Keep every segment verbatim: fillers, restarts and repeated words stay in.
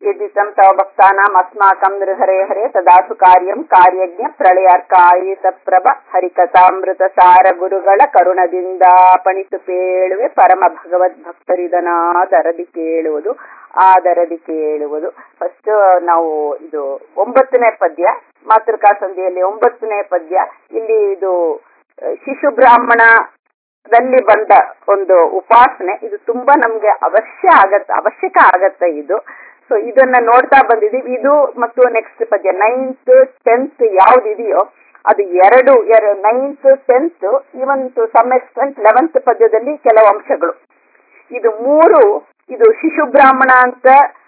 यदितं तव भक्तानाम् अस्माकं नृहरे हरे तदासु कार्यं कार्यज्ञ ಪ್ರಳಯಾರ್ಕಾಯಿತಪ್ರಭ ಹರಿಕಥಾಮೃತ ಸಾರ ಗುರುಗಳ ಕರುಣದಿಂದ ಪಣಿತು ಕೇಳುವೆ ಪರಮ ಭಗವದ್ ಭಕ್ತರಿದನಾದರದಿ ಕೇಳುವುದು ಆದರದಿ ಕೇಳುವುದು. ಫಸ್ಟ್ ನಾವು ಇದು ಒಂಬತ್ತನೇ ಪದ್ಯ, ಮಾತೃಕಾ ಸಂಧಿಯಲ್ಲಿ ಒಂಬತ್ತನೇ ಪದ್ಯ. ಇಲ್ಲಿ ಇದು ಶಿಶು ಬ್ರಾಹ್ಮಣದಲ್ಲಿ ಬಂದ ಒಂದು ಉಪಾಸನೆ. ಇದು ತುಂಬಾ ನಮ್ಗೆ ಅವಶ್ಯ ಆಗತ್ತ ಅವಶ್ಯಕ ಆಗತ್ತೆ ಇದು. ಸೊ ಇದನ್ನ ನೋಡ್ತಾ ಬಂದಿದೀವಿ. ಇದು ಮತ್ತು ನೆಕ್ಸ್ಟ್ ಪದ್ಯ ನೈನ್ತ್ ಟೆಂತ್ ಯಾವ್ದಿದೆಯೋ ಅದು ಎರಡು ninth tenth even to some extent eleventh ಪದ್ಯದಲ್ಲಿ ಕೆಲವು ಅಂಶಗಳು. ಇದು ಮೂರು ಇದು ಶಿಶು ಬ್ರಾಹ್ಮಣ ಅಂತ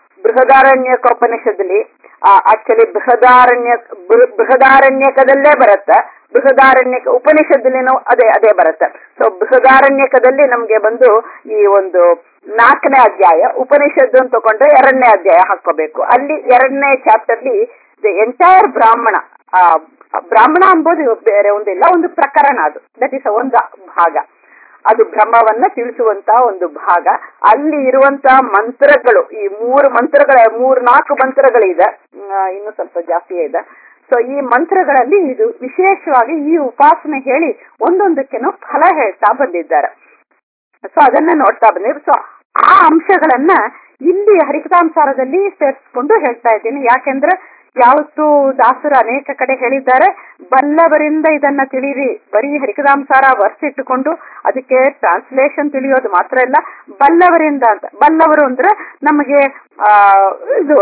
ಬೃಹದಾರಣ್ಯಕೋಪನಿಷದಲ್ಲಿ ಆಕ್ಚುಲಿ ಬೃಹದಾರಣ್ಯ ಬೃಹದಾರಣ್ಯಕದಲ್ಲೇ ಬರುತ್ತೆ. ಬೃಹದಾರಣ್ಯಕ ಉಪನಿಷತ್ತಲ್ಲಿನೂ ಅದೇ ಅದೇ ಬರುತ್ತೆ. ಸೊ ಬೃಹದಾರಣ್ಯಕದಲ್ಲಿ ನಮ್ಗೆ ಬಂದು ಈ ಒಂದು ನಾಲ್ಕನೇ ಅಧ್ಯಾಯ, ಉಪನಿಷತ್ತು ಅಂತ ತಗೊಂಡ್ರೆ ಎರಡನೇ ಅಧ್ಯಾಯ ಹಾಕೋಬೇಕು. ಅಲ್ಲಿ ಎರಡನೇ ಚಾಪ್ಟರ್ಲಿ ದ ಎಂಟೈರ್ ಬ್ರಾಹ್ಮಣ ಆ ಬ್ರಾಹ್ಮಣ ಅಂಬೋದು ಬೇರೆ ಒಂದಿಲ್ಲ, ಒಂದು ಪ್ರಕರಣ ಅದು. ದಟ್ ಇಸ್ ಒಂದು ಭಾಗ, ಅದು ಬ್ರಹ್ಮವನ್ನ ತಿಳಿಸುವಂತ ಒಂದು ಭಾಗ. ಅಲ್ಲಿ ಇರುವಂತ ಮಂತ್ರಗಳು, ಈ ಮೂರು ಮಂತ್ರಗಳ ಮೂರ್ ನಾಲ್ಕು ಮಂತ್ರಗಳಿದೆ, ಇನ್ನು ಸ್ವಲ್ಪ ಜಾಸ್ತಿಯೇ ಇದೆ. ಸೊ ಈ ಮಂತ್ರಗಳಲ್ಲಿ ಇದು ವಿಶೇಷವಾಗಿ ಈ ಉಪಾಸನೆ ಹೇಳಿ ಒಂದೊಂದಕ್ಕೇನೋ ಫಲ ಹೇಳ್ತಾ ಬಂದಿದ್ದಾರೆ. ಸೊ ಅದನ್ನ ನೋಡ್ತಾ ಬಂದಿದ್ರು. ಸೊ ಆ ಅಂಶಗಳನ್ನ ಇಲ್ಲಿ ಹರಿಕಥಾಂಸಾರದಲ್ಲಿ ಸೇರಿಸ್ಕೊಂಡು ಹೇಳ್ತಾ ಇದ್ದೀನಿ. ಯಾಕೆಂದ್ರೆ ಯಾವತ್ತು ದಾಸರು ಅನೇಕ ಕಡೆ ಹೇಳಿದ್ದಾರೆ, ಬಲ್ಲವರಿಂದ ಇದನ್ನ ತಿಳಿರಿ. ಬರೀ ಹರಿಕಥಾಂಸಾರ ವರ್ಸ್ ಇಟ್ಟುಕೊಂಡು ಅದಕ್ಕೆ ಟ್ರಾನ್ಸ್ಲೇಷನ್ ತಿಳಿಯೋದು ಮಾತ್ರ ಇಲ್ಲ, ಬಲ್ಲವರಿಂದ ಅಂತ. ಬಲ್ಲವರು ಅಂದ್ರೆ ನಮಗೆ ಆ ಇದು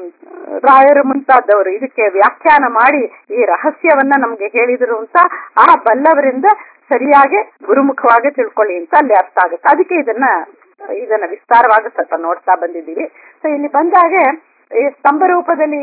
ರಾಯರು ಮುಂತಾದವರು ಇದಕ್ಕೆ ವ್ಯಾಖ್ಯಾನ ಮಾಡಿ ಈ ರಹಸ್ಯವನ್ನ ನಮ್ಗೆ ಹೇಳಿದ್ರು ಅಂತ. ಆ ಬಲ್ಲವರಿಂದ ಸರಿಯಾಗಿ ಗುರುಮುಖವಾಗಿ ತಿಳ್ಕೊಳ್ಳಿ ಅಂತ ಅಲ್ಲಿ ಅರ್ಥ ಆಗುತ್ತೆ. ಅದಕ್ಕೆ ಇದನ್ನ ಇದನ್ನ ವಿಸ್ತಾರವಾಗಿ ಸ್ವಲ್ಪ ನೋಡ್ತಾ ಬಂದಿದ್ದೀವಿ. ಸೊ ಇಲ್ಲಿ ಬಂದಾಗೆ ಈ ಸ್ತಂಭ ರೂಪದಲ್ಲಿ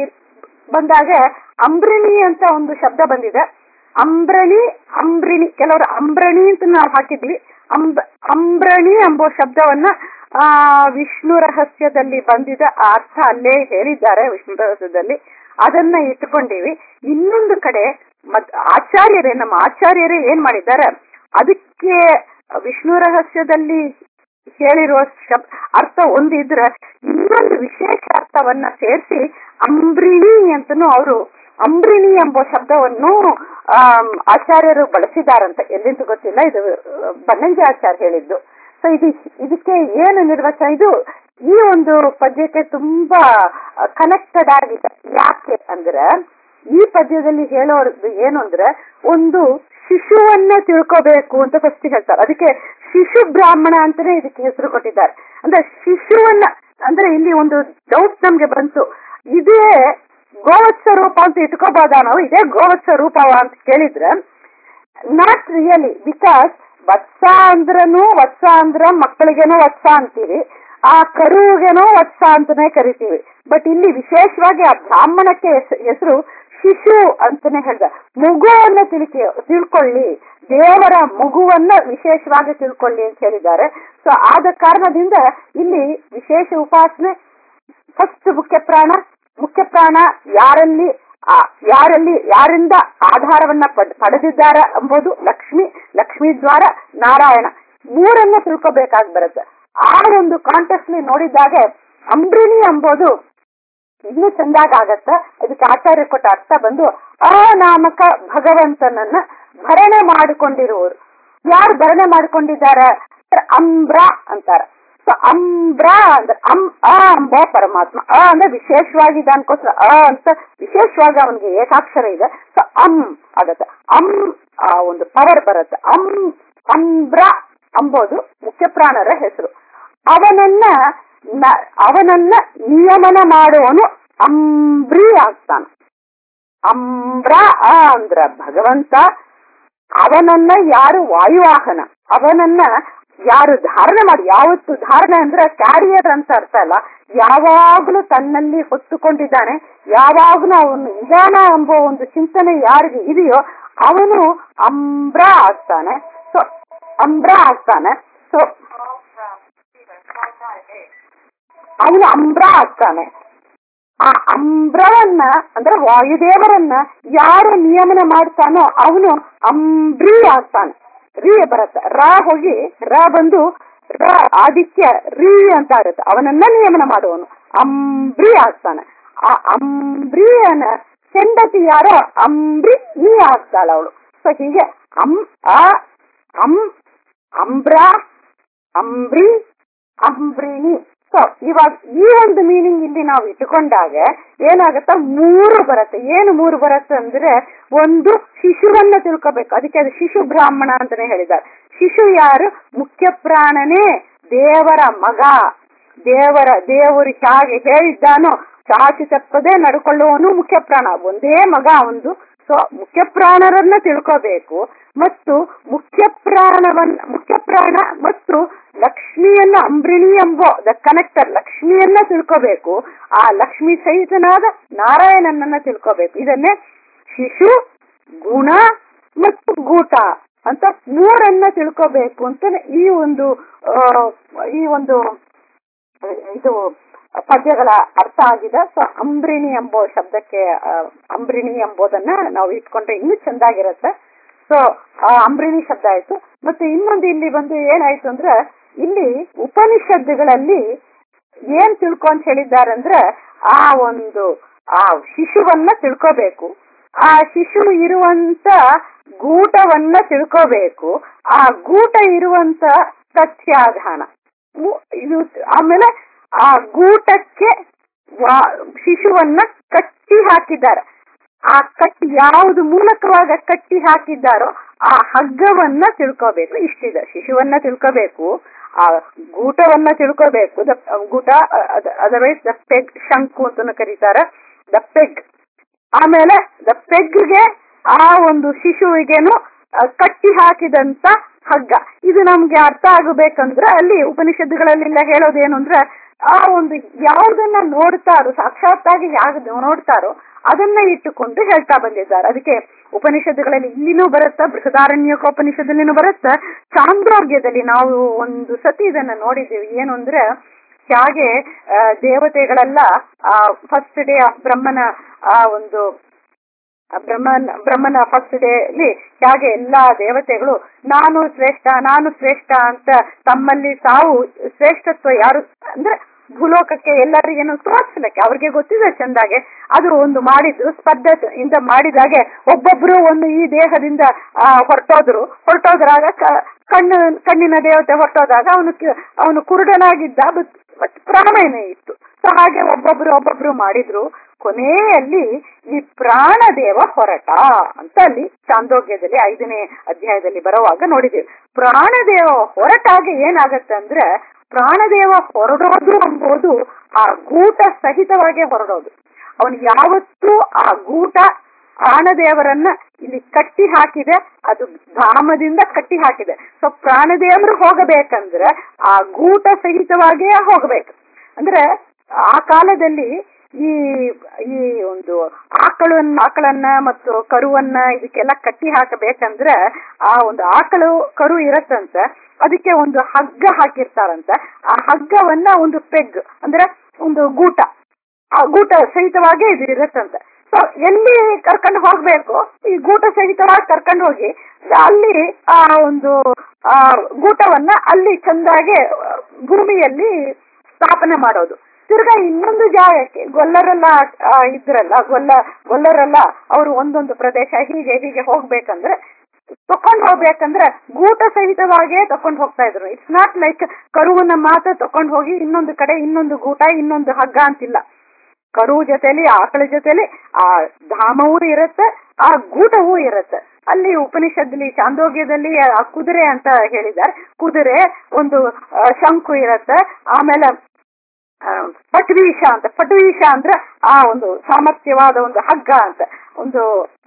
ಬಂದಾಗ ಅಂಬ್ರಣಿ ಅಂತ ಒಂದು ಶಬ್ದ ಬಂದಿದೆ. ಅಂಬ್ರಣಿ ಅಂಬ್ರಿಣಿ, ಕೆಲವರು ಅಂಬ್ರಣಿ ಅಂತ ನಾವು ಹಾಕಿದ್ವಿ. ಅಂಬ ಅಂಬ್ರಣಿ ಎಂಬ ಶಬ್ದವನ್ನ ಆ ವಿಷ್ಣು ರಹಸ್ಯದಲ್ಲಿ ಬಂದಿದೆ, ಆ ಅರ್ಥ ಅಲ್ಲೇ ಹೇಳಿದ್ದಾರೆ ವಿಷ್ಣು ರಹಸ್ಯದಲ್ಲಿ. ಅದನ್ನ ಇಟ್ಕೊಂಡಿವಿ. ಇನ್ನೊಂದು ಕಡೆ ಮತ್ ಆಚಾರ್ಯರೇ ನಮ್ಮ ಆಚಾರ್ಯರೇ ಏನ್ ಮಾಡಿದ್ದಾರೆ, ಅದಕ್ಕೆ ವಿಷ್ಣು ರಹಸ್ಯದಲ್ಲಿ ಹೇಳಿರುವ ಶಬ್ದ ಅರ್ಥ ಒಂದಿದ್ರೆ ಇನ್ನೊಂದು ವಿಶೇಷ ಅರ್ಥವನ್ನ ಸೇರಿಸಿ ಅಂಬ್ರಿಣಿ ಅಂತನೂ ಅವರು ಅಂಬ್ರಿಣಿ ಎಂಬ ಶಬ್ದವನ್ನು ಆ ಆಚಾರ್ಯರು ಬಳಸಿದಾರಂತ. ಎಲ್ಲಿಂದ ಗೊತ್ತಿಲ್ಲ, ಇದು ಬನ್ನಂಜಿ ಆಚಾರ್ಯ ಹೇಳಿದ್ದು. ಸೊ ಇದು ಇದಕ್ಕೆ ಏನು ನಿರ್ವಚನ, ಇದು ಈ ಒಂದು ಪದ್ಯಕ್ಕೆ ತುಂಬಾ ಕನೆಕ್ಟೆಡ್ ಆಗಿದೆ. ಯಾಕೆ ಅಂದ್ರೆ ಈ ಪದ್ಯದಲ್ಲಿ ಹೇಳೋದು ಏನು ಅಂದ್ರೆ ಒಂದು ಶಿಶುವನ್ನ ತಿಳ್ಕೋಬೇಕು ಅಂತ ಫಸ್ಟ್ ಹೇಳ್ತಾರೆ. ಅದಕ್ಕೆ ಶಿಶು ಬ್ರಾಹ್ಮಣ ಅಂತಾನೆ ಇದಕ್ಕೆ ಹೆಸರು ಕೊಟ್ಟಿದ್ದಾರೆ. ಅಂದ್ರೆ ಶಿಶುವನ್ನ ಅಂದ್ರೆ ಇಲ್ಲಿ ಒಂದು ಡೌಟ್ ನಮ್ಗೆ ಬಂತು, ಇದೇ ಗೋವತ್ಸ ರೂಪ ಅಂತ ಇಟ್ಕೋಬಹುದಾ ನಾವು, ಇದೇ ಗೋವತ್ಸ ರೂಪವ ಅಂತ ಕೇಳಿದ್ರೆ ನಾಟ್ ರಿಯಲಿ. ಬಿಕಾಸ್ ವತ್ಸ ಅಂದ್ರನು ವತ್ಸ ಅಂದ್ರ ಮಕ್ಕಳಿಗೇನೋ ವತ್ಸ ಅಂತೀವಿ, ಆ ಕರುವಿಗೇನೋ ವತ್ಸ ಅಂತಾನೆ ಕರಿತೀವಿ. ಬಟ್ ಇಲ್ಲಿ ವಿಶೇಷವಾಗಿ ಆ ಬ್ರಾಹ್ಮಣಕ್ಕೆ ಹೆಸರು ಶಿಶು ಅಂತಾನೆ ಹೇಳ್ದ. ಮಗುವನ್ನ ತಿಳ್ಕೊ ತಿಳ್ಕೊಳ್ಳಿ ದೇವರ ಮಗುವನ್ನ ವಿಶೇಷವಾಗಿ ತಿಳ್ಕೊಳ್ಳಿ ಅಂತ ಹೇಳಿದ್ದಾರೆ. ಸೊ ಆದ ಕಾರಣದಿಂದ ಇಲ್ಲಿ ವಿಶೇಷ ಉಪಾಸನೆ. ಫಸ್ಟ್ ಮುಖ್ಯ ಪ್ರಾಣ, ಮುಖ್ಯ ಪ್ರಾಣ ಯಾರಲ್ಲಿ ಯಾರಲ್ಲಿ ಯಾರಿಂದ ಆಧಾರವನ್ನ ಪಡೆದಿದ್ದಾರೆ ಎಂಬುದು ಲಕ್ಷ್ಮಿ, ಲಕ್ಷ್ಮೀ ದ್ವಾರ ನಾರಾಯಣ, ಮೂರನ್ನ ತಿಳ್ಕೊಬೇಕಾಗಿ ಬರುತ್ತೆ. ಆ ಒಂದು ಕಾಂಟೆಕ್ಸ್ಟ್ ನೋಡಿದಾಗ ಅಂಬ್ರಿಣಿ ಎಂಬುದು ಇನ್ನೂ ಚಂದಾಗ ಆಗತ್ತ. ಅದಕ್ಕೆ ಆಚಾರ್ಯ ಕೊಟ್ಟ ಅರ್ಥ ಬಂದು ಅನಾಮಕ ಭಗವಂತನನ್ನ ಭರಣೆ ಮಾಡಿಕೊಂಡಿರುವರು. ಯಾರು ಭರಣೆ ಮಾಡಿಕೊಂಡಿದ್ದಾರೆ, ಅಂಬ್ರ ಅಂತಾರ. ಸೊ ಅಂಬ್ರ ಅಂದ್ರೆ ಅಂ ಅ ಅಂಬ ಪರಮಾತ್ಮ. ಅ ಅಂದ್ರೆ ವಿಶೇಷವಾಗಿ ಇದನ್ಕೋಸ್ಕರ ಅ ಅಂತ ವಿಶೇಷವಾಗಿ ಅವನಿಗೆ ಏಕಾಕ್ಷರ ಇದೆ. ಸೊ ಅಂ ಆಗತ್ತೆ, ಅಂ ಆ ಒಂದು ಪವರ್ ಬರುತ್ತೆ. ಅಂ ಅಂಬ್ರ ಅಂಬೋದು ಮುಖ್ಯ ಪ್ರಾಣರ ಹೆಸರು. ಅವನನ್ನ ಅವನನ್ನ ನಿಯಮನ ಮಾಡುವನು ಅಂಬ್ರಿ ಆಗ್ತಾನ. ಅಂಬ್ರ ಅಂದ್ರ ಭಗವಂತ. ಅವನನ್ನ ಯಾರು ವಾಯುವಾಹನ, ಅವನನ್ನ ಯಾರು ಧಾರಣೆ ಮಾಡಿ, ಯಾವತ್ತು ಧಾರಣೆ ಅಂದ್ರೆ ಕ್ಯಾರಿಯರ್ ಅಂತ ಅರ್ಥ ಅಲ್ಲ, ಯಾವಾಗ್ಲೂ ತನ್ನಲ್ಲಿ ಹೊತ್ತುಕೊಂಡಿದ್ದಾನೆ, ಯಾವಾಗ್ಲೂ ಅವನು ನಿಧಾನ ಎಂಬ ಒಂದು ಚಿಂತನೆ ಯಾರಿಗೆ ಇದೆಯೋ ಅವನು ಅಂಬ್ರ ಆಗ್ತಾನೆ. ಸೊ ಅಂಬ್ರ ಆಗ್ತಾನೆ. ಸೊ ಅವನು ಅಂಬ್ರ ಆಗ್ತಾನೆ. ಆ ಅಂಬ್ರವನ್ನ ಅಂದ್ರೆ ವಾಯುದೇವರನ್ನ ಯಾರು ನಿಯಮನ ಮಾಡ್ತಾನೋ ಅವನು ಅಂಬ್ರಿ ಆಗ್ತಾನೆ. ರೀ ಬರುತ್ತೆ, ರಾ ಹೋಗಿ ರಾ ಬಂದು ರ ಆದಿತ್ಯ ರೀ ಅಂತ ಆಗುತ್ತೆ. ಅವನನ್ನ ನಿಯಮನ ಮಾಡುವನು ಅಂಬ್ರಿ ಆಗ್ತಾನೆ. ಆ ಅಂಬ್ರಿಯನ ಹೆಂಡತಿ ಯಾರೋ ಅಂಬ್ರಿ ನೀ ಆಗ್ತಾಳ ಅವಳು. ಸೊ ಹೀಗೆ ಅಂ ಅ ಅಂ ಅಂಬ್ರ ಅಂಬ್ರಿ ಅಂಬ್ರಿನಿ. ಸೊ ಇವಾಗ ಈ ಒಂದು ಮೀನಿಂಗ್ ಇಲ್ಲಿ ನಾವು ಇಟ್ಟುಕೊಂಡಾಗ ಏನಾಗತ್ತ, ಮೂರು ಬರುತ್ತೆ. ಏನು ಮೂರು ಬರುತ್ತೆ ಅಂದ್ರೆ, ಒಂದು ಶಿಶುವನ್ನ ತಿಳ್ಕೋಬೇಕು. ಅದಕ್ಕೆ ಅದು ಶಿಶು ಬ್ರಾಹ್ಮಣ ಅಂತಾನೆ ಹೇಳಿದ್ದಾರೆ. ಶಿಶು ಯಾರು? ಮುಖ್ಯ ಪ್ರಾಣನೇ, ದೇವರ ಮಗ. ದೇವರ ದೇವರು ಹೇಗೆ ಹೇಳಿದ್ದಾನೋ ಚಾಚಿ ತಪ್ಪದೆ ನಡ್ಕೊಳ್ಳುವನು ಮುಖ್ಯ ಪ್ರಾಣ, ಒಂದೇ ಮಗ ಒಂದು. ಸೊ ಮುಖ್ಯ ಪ್ರಾಣರನ್ನ ತಿಳ್ಕೋಬೇಕು. ಮತ್ತು ಮುಖ್ಯ ಪ್ರಾಣವನ್ನ ಮುಖ್ಯ ಪ್ರಾಣ ಮತ್ತು ಲಕ್ಷ್ಮಿಯನ್ನ, ಅಂಬ್ರಿಣಿ ಎಂಬೋ ದ ಕನೆಕ್ಟರ್ ಲಕ್ಷ್ಮಿಯನ್ನ ತಿಳ್ಕೋಬೇಕು. ಆ ಲಕ್ಷ್ಮಿ ಸಹಿತನಾದ ನಾರಾಯಣನನ್ನ ತಿಳ್ಕೋಬೇಕು. ಇದನ್ನೇ ಶಿಶು, ಗುಣ ಮತ್ತು ಗೂಟ ಅಂತ ಮೂರನ್ನ ತಿಳ್ಕೋಬೇಕು ಅಂತ ಈ ಒಂದು ಈ ಒಂದು ಇದು ಪದ್ಯಗಳ ಅರ್ಥ ಆಗಿದೆ. ಸೊ ಅಂಬ್ರಿಣಿ ಎಂಬೋ ಶಬ್ದಕ್ಕೆ ಅಂಬ್ರಿಣಿ ಎಂಬುದನ್ನ ನಾವು ಇಟ್ಕೊಂಡ್ರೆ ಇನ್ನೂ ಚೆಂದಾಗಿರುತ್ತೆ. ಸೊ ಆ ಅಂಬ್ರಿಣಿ ಶಬ್ದ ಆಯ್ತು. ಮತ್ತೆ ಇನ್ನೊಂದು ಇಲ್ಲಿ ಬಂದು ಏನಾಯ್ತು ಅಂದ್ರೆ, ಇಲ್ಲಿ ಉಪನಿಷತ್ತುಗಳಲ್ಲಿ ಏನ್ ತಿಳ್ಕೊಂತ ಹೇಳಿದ್ದಾರೆ ಅಂದ್ರೆ, ಆ ಒಂದು ಆ ಶಿಶುವನ್ನ ತಿಳ್ಕೋಬೇಕು, ಆ ಶಿಶು ಇರುವಂತ ಗೂಟವನ್ನ ತಿಳ್ಕೋಬೇಕು, ಆ ಗೂಟ ಇರುವಂತ ಸತ್ಯಾಧಾನ ಇದು. ಆಮೇಲೆ ಆ ಗೂಟಕ್ಕೆ ಶಿಶುವನ್ನ ಕಟ್ಟಿ ಹಾಕಿದ್ದಾರೆ. ಆ ಕಟ್ಟಿ ಯಾವುದು ಮೂಲಕವಾಗ ಕಟ್ಟಿ ಹಾಕಿದ್ದಾರೋ ಆ ಹಗ್ಗವನ್ನ ತಿಳ್ಕೋಬೇಕು. ಇಷ್ಟಿದೆ. ಶಿಶುವನ್ನ ತಿಳ್ಕೋಬೇಕು, ಆ ಗೂಟವನ್ನ ತಿಳ್ಕೋಬೇಕು. ದ ಗೂಟ ಅದರ್ವೈಸ್ ದ ಪೆಗ್, ಶಂಕು ಅಂತಾನು ಕರೀತಾರೆ, ದ ಪೆಗ್. ಆಮೇಲೆ ದ ಪೆಗ್ಗೆ ಆ ಒಂದು ಶಿಶುವಿಗೇನು ಕಟ್ಟಿ ಹಾಕಿದಂತ ಹಗ್ಗ. ಇದು ನಮ್ಗೆ ಅರ್ಥ ಆಗಬೇಕಂದ್ರೆ ಅಲ್ಲಿ ಉಪನಿಷತ್ತುಗಳಲ್ಲೆಲ್ಲ ಹೇಳೋದೇನು ಅಂದ್ರೆ, ಆ ಒಂದು ಯಾವುದನ್ನ ನೋಡ್ತಾರೋ, ಸಾಕ್ಷಾತ್ತಾಗಿ ಯಾವ್ದು ನೋಡ್ತಾರೋ ಅದನ್ನ ಇಟ್ಟುಕೊಂಡು ಹೇಳ್ತಾ ಬಂದಿದ್ದಾರೆ. ಅದಕ್ಕೆ ಉಪನಿಷತ್ತುಗಳಲ್ಲಿ ಇಲ್ಲಿನೂ ಬರುತ್ತಾ, ಬೃಹದಾರಣ್ಯಕೋಪನಿಷತ್ತಲ್ಲಿನೂ ಬರುತ್ತಾ, ಚಾಂದ್ರೋಗ್ಯದಲ್ಲಿ ನಾವು ಒಂದು ಸತಿ ಇದನ್ನ ನೋಡಿದ್ದೀವಿ. ಏನು ಅಂದ್ರೆ, ಹೇಗೆ ದೇವತೆಗಳೆಲ್ಲ ಆ ಫಸ್ಟ್ ಡೇ ಬ್ರಹ್ಮನ ಆ ಒಂದು ಬ್ರಹ್ಮನ ಬ್ರಹ್ಮನ ಫಸ್ಟ್ ಡೇ ಅಲ್ಲಿ ಹೇಗೆ ಎಲ್ಲಾ ದೇವತೆಗಳು ನಾನು ಶ್ರೇಷ್ಠ ನಾನು ಶ್ರೇಷ್ಠ ಅಂತ ತಮ್ಮಲ್ಲಿ ತಾವು ಶ್ರೇಷ್ಠತ್ವ ಯಾರು ಅಂದ್ರೆ ಭೂಲೋಕಕ್ಕೆ ಎಲ್ಲರಿಗೇನು ತೋರಿಸಲಿಕ್ಕೆ ಅವ್ರಿಗೆ ಗೊತ್ತಿದೆ ಚಂದಾಗೆ ಅದು ಒಂದು ಮಾಡಿದ್ರು ಸ್ಪರ್ಧೆ ಇಂದ ಮಾಡಿದಾಗೆ ಒಬ್ಬೊಬ್ರು ಒಂದು ಈ ದೇಹದಿಂದ ಆ ಹೊರಟೋದ್ರು ಹೊರಟೋದ್ರಾಗ ಕಣ್ಣು ಕಣ್ಣಿನ ದೇವತೆ ಹೊರಟೋದಾಗ ಅವನು ಅವನು ಕುರುಡನಾಗಿದ್ದ, ಬಟ್ ಪ್ರಾಣೇನ ಇತ್ತು. ಸೊ ಹಾಗೆ ಒಬ್ಬೊಬ್ರು ಒಬ್ಬೊಬ್ರು ಮಾಡಿದ್ರು. ಕೊನೆಯಲ್ಲಿ ಈ ಪ್ರಾಣದೇವ ಹೊರಟ ಅಂತ ಅಲ್ಲಿ ಚಾಂದೋಗ್ಯದಲ್ಲಿ ಐದನೇ ಅಧ್ಯಾಯದಲ್ಲಿ ಬರುವಾಗ ನೋಡಿದ್ದೀವಿ. ಪ್ರಾಣದೇವ ಹೊರಟಾಗ ಏನಾಗತ್ತೆ ಅಂದ್ರೆ, ಪ್ರಾಣದೇವ ಹೊರಡೋದು ಎಂಬುದು ಆ ಗೂಟ ಸಹಿತವಾಗಿ ಹೊರಡೋದು. ಅವನು ಯಾವತ್ತೂ ಆ ಗೂಟ ಪ್ರಾಣದೇವರನ್ನ ಇಲ್ಲಿ ಕಟ್ಟಿ ಹಾಕಿದೆ, ಅದು ಧಾಮದಿಂದ ಕಟ್ಟಿ ಹಾಕಿದೆ. ಸೊ ಪ್ರಾಣದೇವರು ಹೋಗಬೇಕಂದ್ರೆ ಆ ಗೂಟ ಸಹಿತವಾಗಿಯೇ ಹೋಗ್ಬೇಕು. ಅಂದ್ರೆ ಆ ಕಾಲದಲ್ಲಿ ಈ ಈ ಒಂದು ಆಕಳನ್ನ ಆಕಳನ್ನ ಮತ್ತು ಕರುವನ್ನ ಇದಕ್ಕೆಲ್ಲ ಕಟ್ಟಿ ಹಾಕಬೇಕಂದ್ರೆ ಆ ಒಂದು ಆಕಳು ಕರು ಇರತ್ತಂತ, ಅದಕ್ಕೆ ಒಂದು ಹಗ್ಗ ಹಾಕಿರ್ತಾರಂತ. ಆ ಹಗ್ಗವನ್ನ ಒಂದು ಪೆಗ್ ಅಂದ್ರೆ ಒಂದು ಗೂಟ, ಆ ಗೂಟ ಸಹಿತವಾಗಿ ಇದು ಇರತ್ತಂತ. ಸೊ ಎಲ್ಲಿ ಕರ್ಕೊಂಡು ಹೋಗ್ಬೇಕು, ಈ ಗೂಟ ಸಹಿತವಾಗಿ ಕರ್ಕೊಂಡು ಹೋಗಿ ಅಲ್ಲಿ ಆ ಒಂದು ಆ ಗೂಟವನ್ನ ಅಲ್ಲಿ ಚಂದಾಗೆ ಭೂಮಿಯಲ್ಲಿ ಸ್ಥಾಪನೆ ಮಾಡೋದು. ತಿರ್ಗಾ ಇನ್ನೊಂದು ಜಾಗಕ್ಕೆ ಗೊಲ್ಲರೆಲ್ಲ ಇದ್ರಲ್ಲ ಗೊಲ್ಲ ಗೊಲ್ಲರೆಲ್ಲ ಅವರು ಒಂದೊಂದು ಪ್ರದೇಶ ಹೀಗೆ ಹೀಗೆ ಹೋಗ್ಬೇಕಂದ್ರೆ ತಕೊಂಡ್ ಹೋಗ್ಬೇಕಂದ್ರೆ ಗೂಟ ಸಹಿತವಾಗಿಯೇ ತಕೊಂಡ್ ಹೋಗ್ತಾ ಇದ್ರು. ಇಟ್ಸ್ ನಾಟ್ ಲೈಕ್ ಕರುವನ್ನ ಮಾತ್ರ ತಕೊಂಡ್ ಹೋಗಿ ಇನ್ನೊಂದು ಕಡೆ ಇನ್ನೊಂದು ಗೂಟ ಇನ್ನೊಂದು ಹಗ್ಗ ಅಂತಿಲ್ಲ. ಕರು ಜೊತೆಲಿ ಆಕಳ ಜೊತೆಲಿ ಆ ಧಾಮವೂ ಇರುತ್ತೆ, ಆ ಗೂಟವೂ ಇರುತ್ತೆ. ಅಲ್ಲಿ ಉಪನಿಷತ್ತಲ್ಲಿ ಚಾಂದೋಗ್ಯದಲ್ಲಿ ಆ ಕುದುರೆ ಅಂತ ಹೇಳಿದ್ದಾರೆ. ಕುದುರೆ ಒಂದು ಶಂಕು ಇರುತ್ತೆ, ಆಮೇಲೆ ಪಟ್ವೀಶ ಅಂತ, ಪಟ್ವೀಶ ಅಂದ್ರೆ ಆ ಒಂದು ಸಾಮರ್ಥ್ಯವಾದ ಒಂದು ಹಗ್ಗ ಅಂತ, ಒಂದು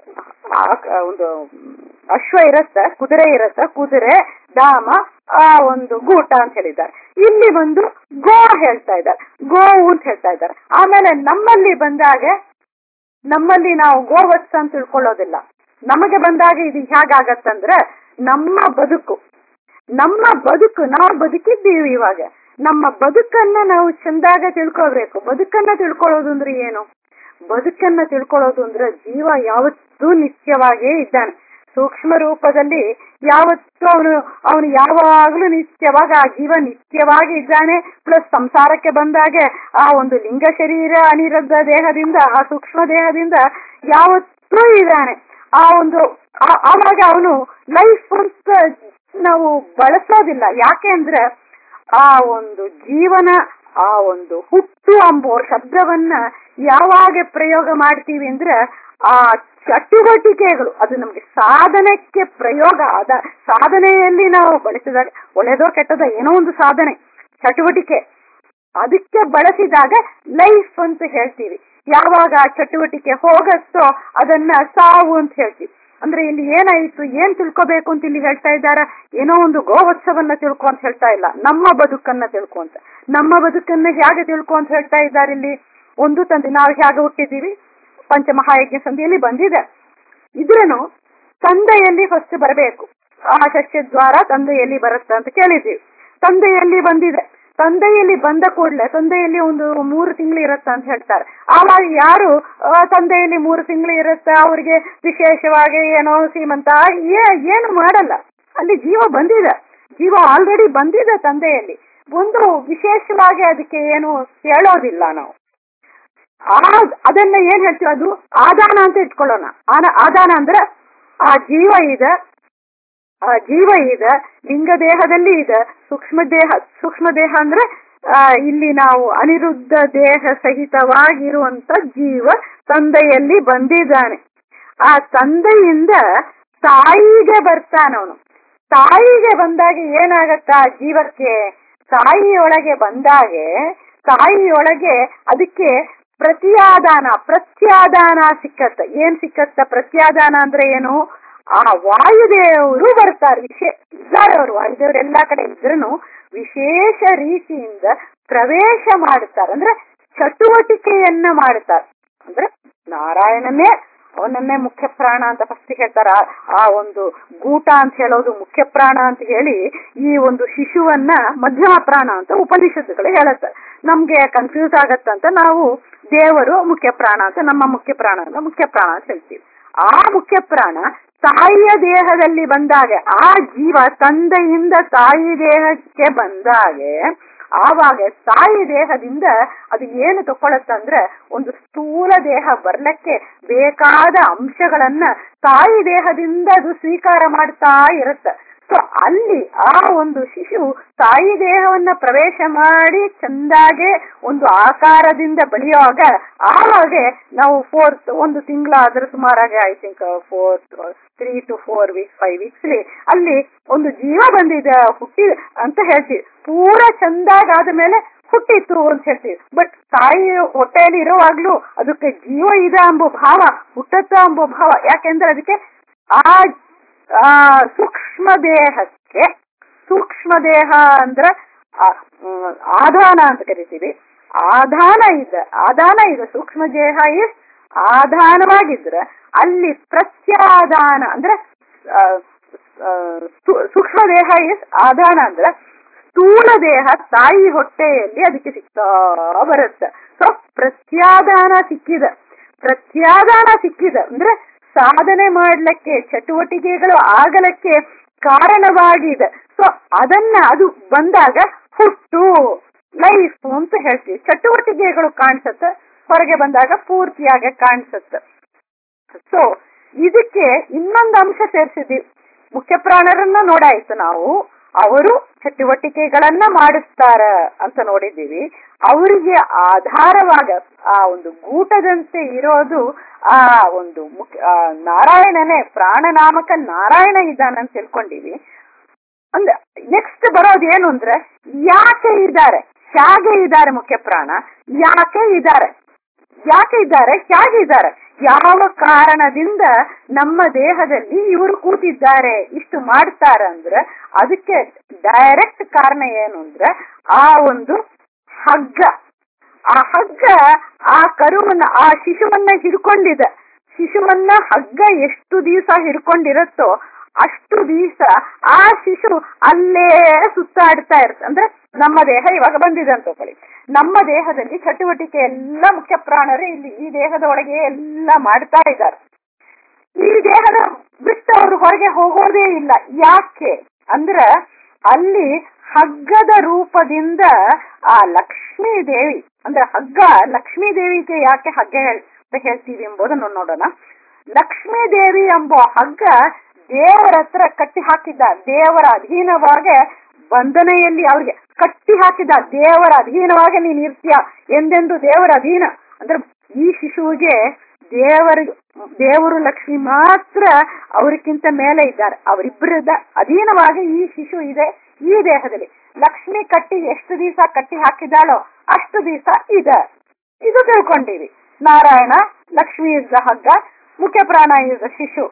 ಒಂದು ಅಶ್ವ ಇರುತ್ತೆ, ಕುದುರೆ ಇರುತ್ತೆ, ಕುದುರೆ ಧಾಮ ಆ ಒಂದು ಗೂಟ ಅಂತ ಹೇಳಿದ್ದಾರೆ. ಇಲ್ಲಿ ಬಂದು ಗೋ ಹೇಳ್ತಾ ಇದ್ದಾರೆ, ಗೋವು ಅಂತ ಹೇಳ್ತಾ ಇದ್ದಾರೆ. ಆಮೇಲೆ ನಮ್ಮಲ್ಲಿ ಬಂದಾಗ ನಮ್ಮಲ್ಲಿ ನಾವು ಗೋವತ್ಸ ಅಂತ ತಿಳ್ಕೊಳ್ಳೋದಿಲ್ಲ. ನಮಗೆ ಬಂದಾಗ ಇದು ಹೇಗಾಗತ್ತಂದ್ರೆ, ನಮ್ಮ ಬದುಕು ನಮ್ಮ ಬದುಕು ನಾವು ಬದುಕಿದ್ದೀವಿ. ಇವಾಗ ನಮ್ಮ ಬದುಕನ್ನ ನಾವು ಚಂದಾಗ ತಿಳ್ಕೊಳ್ಬೇಕು. ಬದುಕನ್ನ ತಿಳ್ಕೊಳ್ಳೋದು ಅಂದ್ರೆ ಏನು? ಬದುಕನ್ನ ತಿಳ್ಕೊಳ್ಳೋದು ಅಂದ್ರೆ ಜೀವ ಯಾವತ್ತೂ ನಿತ್ಯವಾಗಿಯೇ ಇದ್ದಾನೆ. ಸೂಕ್ಷ್ಮ ರೂಪದಲ್ಲಿ ಯಾವತ್ತೂ ಅವನು ಅವನು ಯಾವಾಗಲೂ ನಿತ್ಯವಾಗಿ ಆ ಜೀವ ನಿತ್ಯವಾಗಿ ಇದ್ದಾನೆ. ಪ್ಲಸ್ ಸಂಸಾರಕ್ಕೆ ಬಂದಾಗೆ ಆ ಒಂದು ಲಿಂಗ ಶರೀರ ಅನಿರುದ್ಧ ದೇಹದಿಂದ ಆ ಸೂಕ್ಷ್ಮ ದೇಹದಿಂದ ಯಾವತ್ತೂ ಇದ್ದಾನೆ. ಆ ಒಂದು ಆವಾಗ ಅವನು ಲೈಫ್ ಅಂತ ನಾವು ಬಳಸೋದಿಲ್ಲ. ಯಾಕೆ ಅಂದ್ರೆ ಆ ಒಂದು ಜೀವನ ಆ ಒಂದು ಹುಟ್ಟು ಎಂಬ ಶಬ್ದವನ್ನ ಯಾವಾಗ ಪ್ರಯೋಗ ಮಾಡ್ತೀವಿ ಅಂದ್ರೆ ಆ ಚಟುವಟಿಕೆಗಳು ಅದು ನಮ್ಗೆ ಸಾಧನೆಗೆ ಪ್ರಯೋಗ ಆದ ಸಾಧನೆಯಲ್ಲಿ ನಾವು ಬಳಸಿದಾಗ ಒಳ್ಳೆದೋ ಕೆಟ್ಟದೋ ಏನೋ ಒಂದು ಸಾಧನೆ ಚಟುವಟಿಕೆ ಅದಕ್ಕೆ ಬಳಸಿದಾಗ ಲೈಫ್ ಅಂತ ಹೇಳ್ತೀವಿ. ಯಾವಾಗ ಆ ಚಟುವಟಿಕೆ ಹೋಗತ್ತೋ ಅದನ್ನ ಸಾವು ಅಂತ ಹೇಳ್ತೀವಿ. ಅಂದ್ರೆ ಇಲ್ಲಿ ಏನಾಯ್ತು, ಏನ್ ತಿಳ್ಕೋಬೇಕು ಅಂತ ಇಲ್ಲಿ ಹೇಳ್ತಾ ಇದ್ದಾರ? ಏನೋ ಒಂದು ಗೋವತ್ಸವನ್ನ ತಿಳ್ಕೊ ಅಂತ ಹೇಳ್ತಾ ಇಲ್ಲ, ನಮ್ಮ ಬದುಕನ್ನ ತಿಳ್ಕೊ ಅಂತ. ನಮ್ಮ ಬದುಕನ್ನ ಹೇಗೆ ತಿಳ್ಕೊ ಅಂತ ಹೇಳ್ತಾ ಇದ್ದಾರೆ ಇಲ್ಲಿ. ಒಂದು ತಂದೆ ನಾವು ಹೇಗೆ ಹುಟ್ಟಿದ್ದೀವಿ, ಪಂಚಮಹಾಯಜ್ಞ ಸಂಧಿಯಲ್ಲಿ ಬಂದಿದೆ. ಇದ್ರೇನು ತಂದೆಯಲ್ಲಿ ಫಸ್ಟ್ ಬರಬೇಕು. ಆ ಶಸ್ಯ ದ್ವಾರ ತಂದೆಯಲ್ಲಿ ಬರುತ್ತೆ ಅಂತ ಕೇಳಿದ್ದೀವಿ. ತಂದೆಯಲ್ಲಿ ಬಂದಿದೆ. ತಂದೆಯಲ್ಲಿ ಬಂದ ಕೂಡಲೇ ತಂದೆಯಲ್ಲಿ ಒಂದು ಮೂರು ತಿಂಗಳು ಇರುತ್ತೆ ಅಂತ ಹೇಳ್ತಾರೆ. ಆವಾಗ ಯಾರು ತಂದೆಯಲ್ಲಿ ಮೂರು ತಿಂಗಳು ಇರುತ್ತೆ ಅವ್ರಿಗೆ ವಿಶೇಷವಾಗಿ ಏನೋ ಸೀಮಂತ ಏನು ಮಾಡಲ್ಲ. ಅಲ್ಲಿ ಜೀವ ಬಂದಿದೆ, ಜೀವ ಆಲ್ರೆಡಿ ಬಂದಿದೆ ತಂದೆಯಲ್ಲಿ. ಒಂದು ವಿಶೇಷವಾಗಿ ಅದಕ್ಕೆ ಏನು ಹೇಳೋದಿಲ್ಲ ನಾವು. ಆ ಅದನ್ನ ಏನ್ ಹೇಳ್ತೀವಿ, ಅದು ಆದಾನ ಅಂತ ಇಟ್ಕೊಳ್ಳೋಣ. ಆದಾನ ಅಂದ್ರೆ ಆ ಜೀವ ಇದೆ, ಆ ಜೀವ ಇದೆ, ಲಿಂಗ ದೇಹದಲ್ಲಿ ಇದೆ, ಸೂಕ್ಷ್ಮ ದೇಹ. ಸೂಕ್ಷ್ಮ ದೇಹ ಅಂದ್ರೆ ಆ ಇಲ್ಲಿ ನಾವು ಅನಿರುದ್ಧ ದೇಹ ಸಹಿತವಾಗಿರುವಂತ ಜೀವ ತಂದೆಯಲ್ಲಿ ಬಂದಿದ್ದಾನೆ. ಆ ತಂದೆಯಿಂದ ತಾಯಿಗೆ ಬರ್ತಾನವನು. ತಾಯಿಗೆ ಬಂದಾಗ ಏನಾಗತ್ತ ಆ ಜೀವಕ್ಕೆ? ತಾಯಿಯೊಳಗೆ ಬಂದಾಗೆ ತಾಯಿಯೊಳಗೆ ಅದಕ್ಕೆ ಪ್ರತ್ಯಾದಾನ ಪ್ರತ್ಯಾದಾನ ಸಿಕ್ಕತ್ತ. ಏನ್ ಸಿಕ್ಕತ್ತ? ಪ್ರತ್ಯಾದಾನ ಅಂದ್ರೆ ಏನು? ಆ ವಾಯುದೇವರು ಬರ್ತಾರೆ. ವಿಶೇಷ ಇದ್ದಾರೆ ಅವರು, ವಾಯುದೇವರು ಎಲ್ಲಾ ಕಡೆ ಇದ್ರೂ ವಿಶೇಷ ರೀತಿಯಿಂದ ಪ್ರವೇಶ ಮಾಡ್ತಾರೆ. ಅಂದ್ರೆ ಚಟುವಟಿಕೆಯನ್ನ ಮಾಡ್ತಾರೆ. ಅಂದ್ರೆ ನಾರಾಯಣನೇ ಅವನನ್ನೇ ಮುಖ್ಯ ಪ್ರಾಣ ಅಂತ ಫಸ್ಟ್ ಹೇಳ್ತಾರ. ಆ ಒಂದು ಗೂಟ ಅಂತ ಹೇಳೋದು ಮುಖ್ಯ ಪ್ರಾಣ ಅಂತ ಹೇಳಿ ಈ ಒಂದು ಶಿಶುವನ್ನ ಮಧ್ಯಮ ಪ್ರಾಣ ಅಂತ ಉಪನಿಷತ್ತುಗಳು ಹೇಳುತ್ತೆ. ನಮ್ಗೆ ಕನ್ಫ್ಯೂಸ್ ಆಗತ್ತಂತ ನಾವು ದೇವರು ಮುಖ್ಯ ಪ್ರಾಣ ಅಂತ, ನಮ್ಮ ಮುಖ್ಯ ಪ್ರಾಣ ಅಂತ ಮುಖ್ಯ ಪ್ರಾಣ ಅಂತ ಹೇಳ್ತೀವಿ. ಆ ಮುಖ್ಯ ಪ್ರಾಣ ತಾಯಿಯ ದೇಹದಲ್ಲಿ ಬಂದಾಗ ಆ ಜೀವ ತಂದೆಯಿಂದ ತಾಯಿ ದೇಹಕ್ಕೆ ಬಂದಾಗೆ ಆವಾಗ ತಾಯಿ ದೇಹದಿಂದ ಅದು ಏನು ತಗೊಳತ್ತಂದ್ರೆ ಒಂದು ಸ್ಥೂಲ ದೇಹ ಬರ್ಲಕ್ಕೆ ಬೇಕಾದ ಅಂಶಗಳನ್ನ ತಾಯಿ ದೇಹದಿಂದ ಅದು ಸ್ವೀಕಾರ ಮಾಡ್ತಾ ಇರುತ್ತೆ. ಸೊ ಅಲ್ಲಿ ಆ ಒಂದು ಶಿಶು ತಾಯಿ ದೇಹವನ್ನ ಪ್ರವೇಶ ಮಾಡಿ ಚಂದಾಗೆ ಒಂದು ಆಕಾರದಿಂದ ಬೆಳೆಯುವಾಗ ಆವಾಗ ನಾವು ಫೋರ್ತ್ ಒಂದು ತಿಂಗಳಾದ್ರೂ ಸುಮಾರಾಗಿ I think four three to four weeks five weeks ಅಲ್ಲಿ ಒಂದು ಜೀವ ಬಂದಿದೆ ಹುಟ್ಟಿ ಅಂತ ಹೇಳ್ತೀವಿ. ಪೂರ ಚಂದಾಗಾದ ಮೇಲೆ ಹುಟ್ಟಿತ್ತು ಅಂತ ಹೇಳ್ತೀವಿ. ಬಟ್ ತಾಯಿ ಹೊಟ್ಟೆಯಲ್ಲಿ ಇರುವಾಗ್ಲೂ ಅದಕ್ಕೆ ಜೀವ ಇದೆ ಎಂಬ ಭಾವ, ಹುಟ್ಟತ್ತ ಎಂಬ ಭಾವ. ಯಾಕೆಂದ್ರೆ ಅದಕ್ಕೆ ಆ ಆ ಸೂಕ್ಷ್ಮ ದೇಹಕ್ಕೆ, ಸೂಕ್ಷ್ಮ ದೇಹ ಅಂದ್ರೆ ಆಧಾನ ಅಂತ ಕರಿತೀವಿ. ಆಧಾನ ಇದೆ, ಆಧಾನ ಇದೆ. ಸೂಕ್ಷ್ಮ ದೇಹ ಇಸ್ ಆಧಾನವಾಗಿದ್ರೆ ಅಲ್ಲಿ ಪ್ರತ್ಯಾದಾನ ಅಂದ್ರೆ ಸೂಕ್ಷ್ಮ ದೇಹ ಇಸ್ ಆಧಾನ ಅಂದ್ರೆ ಸ್ಥೂಲ ದೇಹ ತಾಯಿ ಹೊಟ್ಟೆಯಲ್ಲಿ ಅದಕ್ಕೆ ಸಿಗ್ತಾ ಬರುತ್ತೆ. ಸೊ ಪ್ರತ್ಯಾದಾನ ಸಿಕ್ಕಿದೆ. ಪ್ರತ್ಯಾದಾನ ಸಿಕ್ಕಿದೆ ಅಂದ್ರೆ ಸಾಧನೆ ಮಾಡ್ಲಿಕ್ಕೆ, ಚಟುವಟಿಕೆಗಳು ಆಗಲಕ್ಕೆ ಕಾರಣವಾಗಿದೆ. ಸೊ ಅದನ್ನ ಅದು ಬಂದಾಗ ಹುಟ್ಟು ಲೈಫ್ ಅಂತ ಹೇಳ್ತೀವಿ. ಚಟುವಟಿಕೆಗಳು ಕಾಣಿಸುತ್ತೆ, ಹೊರಗೆ ಬಂದಾಗ ಪೂರ್ತಿಯಾಗಿ ಕಾಣಿಸುತ್ತೆ. ಸೊ ಇದಕ್ಕೆ ಇನ್ನೊಂದು ಅಂಶ ಸೇರಿಸಿದೀವಿ. ಮುಖ್ಯ ಪ್ರಾಣರನ್ನ ನೋಡಾಯ್ತು ನಾವು, ಅವರು ಚಟುವಟಿಕೆಗಳನ್ನ ಮಾಡಿಸ್ತಾರ ಅಂತ ನೋಡಿದ್ದೀವಿ. ಅವರಿಗೆ ಆಧಾರವಾಗ ಆ ಒಂದು ಗೂಟದಂತೆ ಇರೋದು ಆ ಒಂದು ಮುಖ್ಯ ನಾರಾಯಣನೇ, ಪ್ರಾಣನಾಮಕ ನಾರಾಯಣ ಇದ್ದಾನಂತ ತಿಳ್ಕೊಂಡಿವಿ. ಅಂದ್ರೆ ನೆಕ್ಸ್ಟ್ ಬರೋದು ಏನು ಅಂದ್ರೆ ಯಾಕೆ ಇದ್ದಾರೆ, ಹೇಗೆ ಇದ್ದಾರೆ ಮುಖ್ಯ ಪ್ರಾಣ, ಯಾಕೆ ಇದ್ದಾರೆ, ಯಾಕೆ ಇದ್ದಾರೆ, ಹೇಗೆ ಇದ್ದಾರೆ, ಯಾವ ಕಾರಣದಿಂದ ನಮ್ಮ ದೇಹದಲ್ಲಿ ಇವರು ಕೂತಿದ್ದಾರೆ, ಇಷ್ಟು ಮಾಡ್ತಾರ ಅಂದ್ರೆ ಅದಕ್ಕೆ ಡೈರೆಕ್ಟ್ ಕಾರಣ ಏನು ಅಂದ್ರೆ ಆ ಒಂದು ಹಗ್ಗ. ಆ ಹಗ್ಗ ಆ ಕರುವನ್ನ, ಆ ಶಿಶುವನ್ನ ಹಿಡ್ಕೊಂಡಿದೆ. ಶಿಶುವನ್ನ ಹಗ್ಗ ಎಷ್ಟು ದಿವಸ ಹಿಡ್ಕೊಂಡಿರತ್ತೋ ಅಷ್ಟು ದಿವಸ ಆ ಶಿಶು ಅಲ್ಲೇ ಸುತ್ತಾಡ್ತಾ ಇರುತ್ತೆ. ಅಂದ್ರೆ ನಮ್ಮ ದೇಹ ಇವಾಗ ಬಂದಿದೆ ಅಂತ ಹೇಳಿ, ನಮ್ಮ ದೇಹದಲ್ಲಿ ಚಟುವಟಿಕೆ ಎಲ್ಲ ಮುಖ್ಯ ಪ್ರಾಣರೇ ಇಲ್ಲಿ ಈ ದೇಹದ ಒಳಗೆ ಎಲ್ಲ ಮಾಡ್ತಾ ಇದ್ದಾರೆ. ಈ ದೇಹದ ಬಿಟ್ಟು ಅವರು ಹೊರಗೆ ಹೋಗೋದೇ ಇಲ್ಲ. ಯಾಕೆ ಅಂದ್ರೆ ಅಲ್ಲಿ ಹಗ್ಗದ ರೂಪದಿಂದ ಆ ಲಕ್ಷ್ಮೀ ದೇವಿ ಅಂದ್ರೆ ಹಗ್ಗ ಲಕ್ಷ್ಮೀ ದೇವಿಗೆ ಯಾಕೆ ಹಗ್ಗ ಅಂತ ಹೇಳ್ತೀವಿ ಎಂಬುದನ್ನು ನೋಡೋಣ. ಲಕ್ಷ್ಮೀ ದೇವಿ ಎಂಬ ಹಗ್ಗ ದೇವರ ಹತ್ರ ಕಟ್ಟಿ ಹಾಕಿದ್ದ, ದೇವರ ಅಧೀನವಾಗಿ ಬಂಧನೆಯಲ್ಲಿ ಅವ್ರಿಗೆ ಕಟ್ಟಿ ಹಾಕಿದ, ದೇವರ ಅಧೀನವಾಗಿ ನೀನ್ ಇರ್ತೀಯ ಎಂದೆಂದು ದೇವರ ಅಧೀನ ಅಂದ್ರೆ ಈ ಶಿಶುವಿಗೆ ದೇವರ ದೇವರು ಲಕ್ಷ್ಮಿ ಮಾತ್ರ ಅವರಿಗಿಂತ ಮೇಲೆ ಇದ್ದಾರೆ. ಅವರಿಬ್ಬರದ ಅಧೀನವಾಗಿ ಈ ಶಿಶು ಇದೆ ಈ ದೇಹದಲ್ಲಿ. ಲಕ್ಷ್ಮಿ ಕಟ್ಟಿ ಎಷ್ಟು ದಿವಸ ಕಟ್ಟಿ ಹಾಕಿದಾಳೋ ಅಷ್ಟು ದಿವಸ ಇದೆ. ಇದು ತಿಳ್ಕೊಂಡಿವಿ. ನಾರಾಯಣ ಲಕ್ಷ್ಮಿ ಇದ್ದ ಹಗ್ಗ, ಮುಖ್ಯ ಪ್ರಾಣ ಇದ್ದ ಶಿಶು.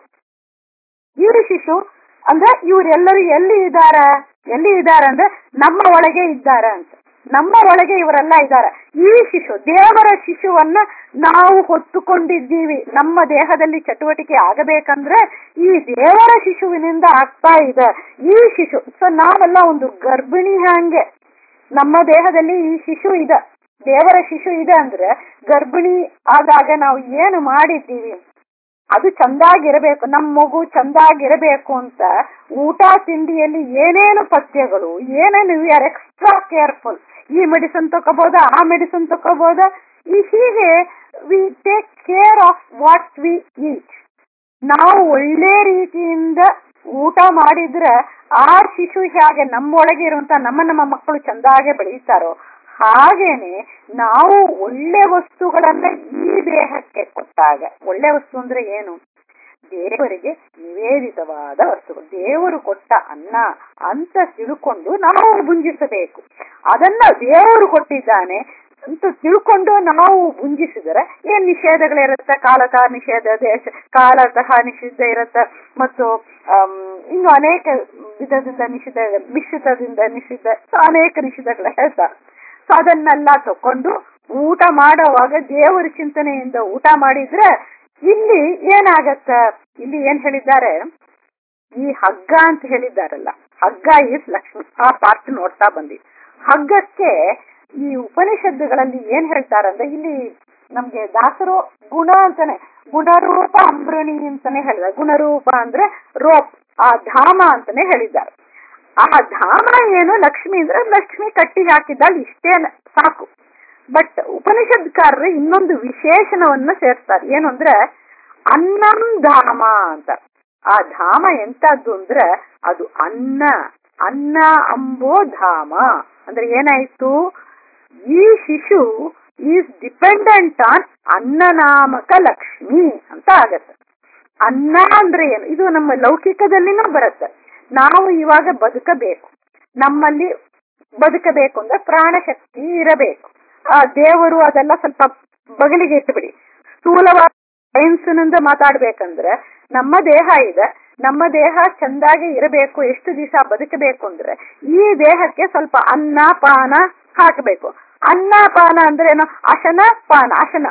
ಇವರು ಶಿಶು ಅಂದ್ರೆ ಇವರೆಲ್ಲರೂ ಎಲ್ಲಿ ಇದ್ದಾರೆ ಎಲ್ಲಿ ಇದ್ದಾರೆ ಅಂದ್ರೆ ನಮ್ಮ ಒಳಗೆ ಇದ್ದಾರೆ ಅಂತ. ನಮ್ಮ ಒಳಗೆ ಇವರೆಲ್ಲ ಇದ್ದಾರೆ. ಈ ಶಿಶು ದೇವರ ಶಿಶುವನ್ನ ನಾವು ಹೊತ್ತುಕೊಂಡಿದ್ದೀವಿ. ನಮ್ಮ ದೇಹದಲ್ಲಿ ಚಟುವಟಿಕೆ ಆಗಬೇಕಂದ್ರೆ ಈ ದೇವರ ಶಿಶುವಿನಿಂದ ಆಗ್ತಾ ಇದೆ ಈ ಶಿಶು. ಸೊ ನಾವೆಲ್ಲ ಒಂದು ಗರ್ಭಿಣಿ ಹಂಗೆ ನಮ್ಮ ದೇಹದಲ್ಲಿ ಈ ಶಿಶು ಇದೆ, ದೇವರ ಶಿಶು ಇದೆ ಅಂದ್ರೆ ಗರ್ಭಿಣಿ ಆದಾಗ ನಾವು ಏನು ಮಾಡಿದ್ದೀವಿ ಅದು ಚಂದಾಗಿರಬೇಕು, ನಮ್ಮ ಮಗು ಚಂದಾಗಿರಬೇಕು ಅಂತ ಊಟ ತಿಂಡಿಯಲ್ಲಿ ಏನೇನು ಪಥ್ಯಗಳು ಏನೇನು ವಿ ಆರ್ ಎಕ್ಸ್ಟ್ರಾ ಕೇರ್ಫುಲ್. ಈ ಮೆಡಿಸಿನ್ ತಗೋಬೋದ ಆ ಮೆಡಿಸಿನ್ ತಗೋಬೋದ ಈ ಹೀಗೆ we take care of what we eat. ನಾವು ಒಳ್ಳೆ ರೀತಿಯಿಂದ ಊಟ ಮಾಡಿದ್ರೆ ಆ ಶಿಶು ಹೇಗೆ ನಮ್ಮೊಳಗೆ ಇರುವಂತ ನಮ್ಮ ನಮ್ಮ ಮಕ್ಕಳು ಚಂದಾಗೆ ಬೆಳೀತಾರೋ ಹಾಗೇನೆ ನಾವು ಒಳ್ಳೆ ವಸ್ತುಗಳನ್ನ ಈ ದೇಹಕ್ಕೆ ಕೊಟ್ಟಾಗ, ಒಳ್ಳೆ ವಸ್ತು ಅಂದ್ರೆ ಏನು? ದೇವರಿಗೆ ನಿವೇದಿತವಾದ ವಸ್ತುಗಳು, ದೇವರು ಕೊಟ್ಟ ಅನ್ನ ಅಂತ ತಿಳ್ಕೊಂಡು ನಾವು ಭುಂಜಿಸಬೇಕು. ಅದನ್ನ ದೇವರು ಕೊಟ್ಟಿದ್ದಾನೆ ಅಂತ ತಿಳ್ಕೊಂಡು ನಾವು ಭುಂಜಿಸಿದರೆ ಏನ್ ನಿಷೇಧಗಳಿರುತ್ತೆ? ಕಾಲತಃ ನಿಷೇಧ, ದೇಶ ಕಾಲತಃ ನಿಷಿದ್ಧ ಇರುತ್ತೆ, ಮತ್ತು ಇನ್ನು ಅನೇಕ ವಿಧದಿಂದ ನಿಷಿದ್ಧ, ಮಿಶ್ರಿತದಿಂದ ನಿಷಿದ್ಧ, ಅನೇಕ ನಿಷಿದ್ಧಗಳ ಹೇಳ್ತಾರೆ. ಸೊ ಅದನ್ನೆಲ್ಲ ತಕೊಂಡು ಊಟ ಮಾಡುವಾಗ ದೇವರ ಚಿಂತನೆಯಿಂದ ಊಟ ಮಾಡಿದ್ರೆ ಇಲ್ಲಿ ಏನಾಗತ್ತ? ಇಲ್ಲಿ ಏನ್ ಹೇಳಿದ್ದಾರೆ? ಈ ಹಗ್ಗ ಅಂತ ಹೇಳಿದ್ದಾರಲ್ಲ, ಹಗ್ಗ ಈಸ್ ಲಕ್ಷ್ಮಿ. ಆ ಪಾರ್ಟ್ ನೋಡ್ತಾ ಬಂದಿ. ಹಗ್ಗಕ್ಕೆ ಈ ಉಪನಿಷತ್ತುಗಳಲ್ಲಿ ಏನ್ ಹೇಳ್ತಾರಂದ್ರೆ, ಇಲ್ಲಿ ನಮ್ಗೆ ದಾಸರು ಗುಣ ಅಂತಾನೆ, ಗುಣರೂಪ ಅಂಬ್ರಣಿ ಅಂತಾನೆ ಹೇಳಿದ್ದಾರೆ. ಗುಣರೂಪ ಅಂದ್ರೆ ರೋಪ್, ಆ ಧಾಮ ಅಂತಾನೆ ಹೇಳಿದ್ದಾರೆ. ಆ ಧಾಮ ಏನು? ಲಕ್ಷ್ಮಿ ಅಂದ್ರೆ ಲಕ್ಷ್ಮಿ ಕಟ್ಟಿ ಹಾಕಿದ್ದಾಳೆ, ಇಷ್ಟೇ ಸಾಕು. ಬಟ್ ಉಪನಿಷತ್ಕಾರರು ಇನ್ನೊಂದು ವಿಶೇಷಣವನ್ನು ಸೇರ್ತಾರೆ. ಏನು ಅಂದ್ರೆ ಅನ್ನಂ ಧಾಮ ಅಂತ. ಆ ಧಾಮ ಎಂತದ್ದು ಅಂದ್ರೆ ಅದು ಅನ್ನ, ಅನ್ನ ಅಂಬೋ ಧಾಮ. ಅಂದ್ರೆ ಏನಾಯ್ತು? ಈ ಶಿಶು ಈಸ್ ಡಿಪೆಂಡೆಂಟ್ ಆನ್ ಅನ್ನನಾಮಕ ಲಕ್ಷ್ಮಿ ಅಂತ ಆಗತ್ತೆ. ಅನ್ನ ಅಂದ್ರೆ ಏನು? ಇದು ನಮ್ಮ ಲೌಕಿಕದಲ್ಲಿನೂ ಬರುತ್ತೆ. ನಾವು ಇವಾಗ ಬದುಕಬೇಕು, ನಮ್ಮಲ್ಲಿ ಬದುಕಬೇಕು ಅಂದ್ರೆ ಪ್ರಾಣಶಕ್ತಿ ಇರಬೇಕು. ಆ ದೇವರು ಅದೆಲ್ಲ ಸ್ವಲ್ಪ ಬಗಲಿಗೆ ಇಟ್ಟುಬಿಡಿ. ಸ್ಥೂಲವಾದ ಸೈನ್ಸ್ನಿಂದ ಮಾತಾಡ್ಬೇಕಂದ್ರೆ ನಮ್ಮ ದೇಹ ಇದೆ, ನಮ್ಮ ದೇಹ ಚಂದಾಗಿ ಇರಬೇಕು, ಎಷ್ಟು ದಿವಸ ಬದುಕಬೇಕು ಅಂದ್ರೆ ಈ ದೇಹಕ್ಕೆ ಸ್ವಲ್ಪ ಅನ್ನ ಪಾನ ಹಾಕಬೇಕು. ಅನ್ನ ಪಾನ ಅಂದ್ರೆ ಏನು? ಅಶನ ಪಾನ. ಅಶನ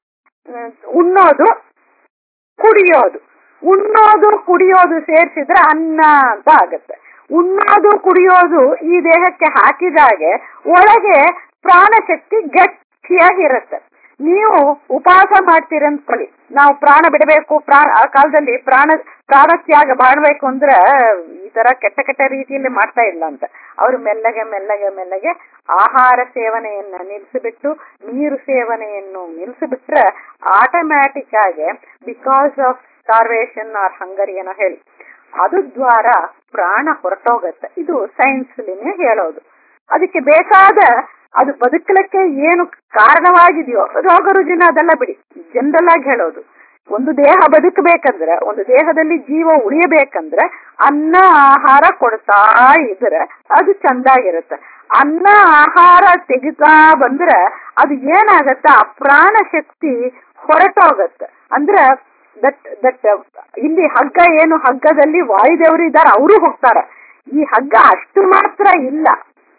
ಉಣ್ಣೋದು ಕುಡಿಯೋದು, ಉಣ್ಣೋದು ಕುಡಿಯೋದು ಸೇರಿಸಿದ್ರೆ ಅನ್ನ ಅಂತ ಆಗತ್ತೆ. ಉಣ್ಣೋದು ಕುಡಿಯೋದು ಈ ದೇಹಕ್ಕೆ ಹಾಕಿದಾಗೆ ಒಳಗೆ ಪ್ರಾಣಶಕ್ತಿ ಗಟ್ಟಿಯಾಗಿರುತ್ತೆ. ನೀವು ಉಪವಾಸ ಮಾಡ್ತೀರಂತ್ಕೊಳ್ಳಿ, ನಾವು ಪ್ರಾಣ ಬಿಡಬೇಕು, ಪ್ರಾಣ ಆ ಕಾಲದಲ್ಲಿ ಪ್ರಾಣ ಪ್ರಾಣತ್ಯಾಗ ಮಾಡಬೇಕು ಅಂದ್ರೆ ಈ ತರ ಕೆಟ್ಟ ಕೆಟ್ಟ ರೀತಿಯಲ್ಲಿ ಮಾಡ್ತಾ ಇಲ್ಲ ಅಂತ. ಅವರು ಮೆಲ್ಲಗೆ ಮೆಲ್ಲಗೆ ಮೆಲ್ಲಗೆ ಆಹಾರ ಸೇವನೆಯನ್ನ ನಿಲ್ಲಿಸಿಬಿಟ್ಟು ನೀರು ಸೇವನೆಯನ್ನು ನಿಲ್ಲಿಸಿಬಿಟ್ರೆ ಆಟೋಮ್ಯಾಟಿಕ್ ಆಗಿ because of starvation or hunger ಏನೋ ಹೇಳಿ ಅದು ದ್ವಾರ ಪ್ರಾಣ ಹೊರಟೋಗತ್ತೆ. ಇದು ಸೈನ್ಸ್ ಹೇಳೋದು. ಅದಕ್ಕೆ ಬೇಕಾದ ಅದು ಬದುಕಲಿಕ್ಕೆ ಏನು ಕಾರಣವಾಗಿದೆಯೋ ರೋಗ ರುಜಿನ ಅದೆಲ್ಲ ಬಿಡಿ, ಜನರಲ್ ಆಗಿ ಹೇಳೋದು. ಒಂದು ದೇಹ ಬದುಕಬೇಕಂದ್ರೆ, ಒಂದು ದೇಹದಲ್ಲಿ ಜೀವ ಉಳಿಯಬೇಕಂದ್ರೆ ಅನ್ನ ಆಹಾರ ಕೊಡ್ತಾ ಇದ್ರೆ ಅದು ಚಂದಾಗಿರುತ್ತೆ. ಅನ್ನ ಆಹಾರ ತೆಗಿತಾ ಬಂದ್ರೆ ಅದು ಏನಾಗತ್ತ? ಆ ಪ್ರಾಣ ಶಕ್ತಿ ಹೊರಟೋಗತ್ತೆ. ಅಂದ್ರೆ ದಟ್ ದಟ್ ಇಲ್ಲಿ ಹಗ್ಗ ಏನು? ಹಗ್ಗದಲ್ಲಿ ವಾಯುದೇವರು ಇದ್ದಾರೆ, ಅವರು ಹೋಗ್ತಾರೆ. ಈ ಹಗ್ಗ ಅಷ್ಟು ಮಾತ್ರ ಇಲ್ಲ,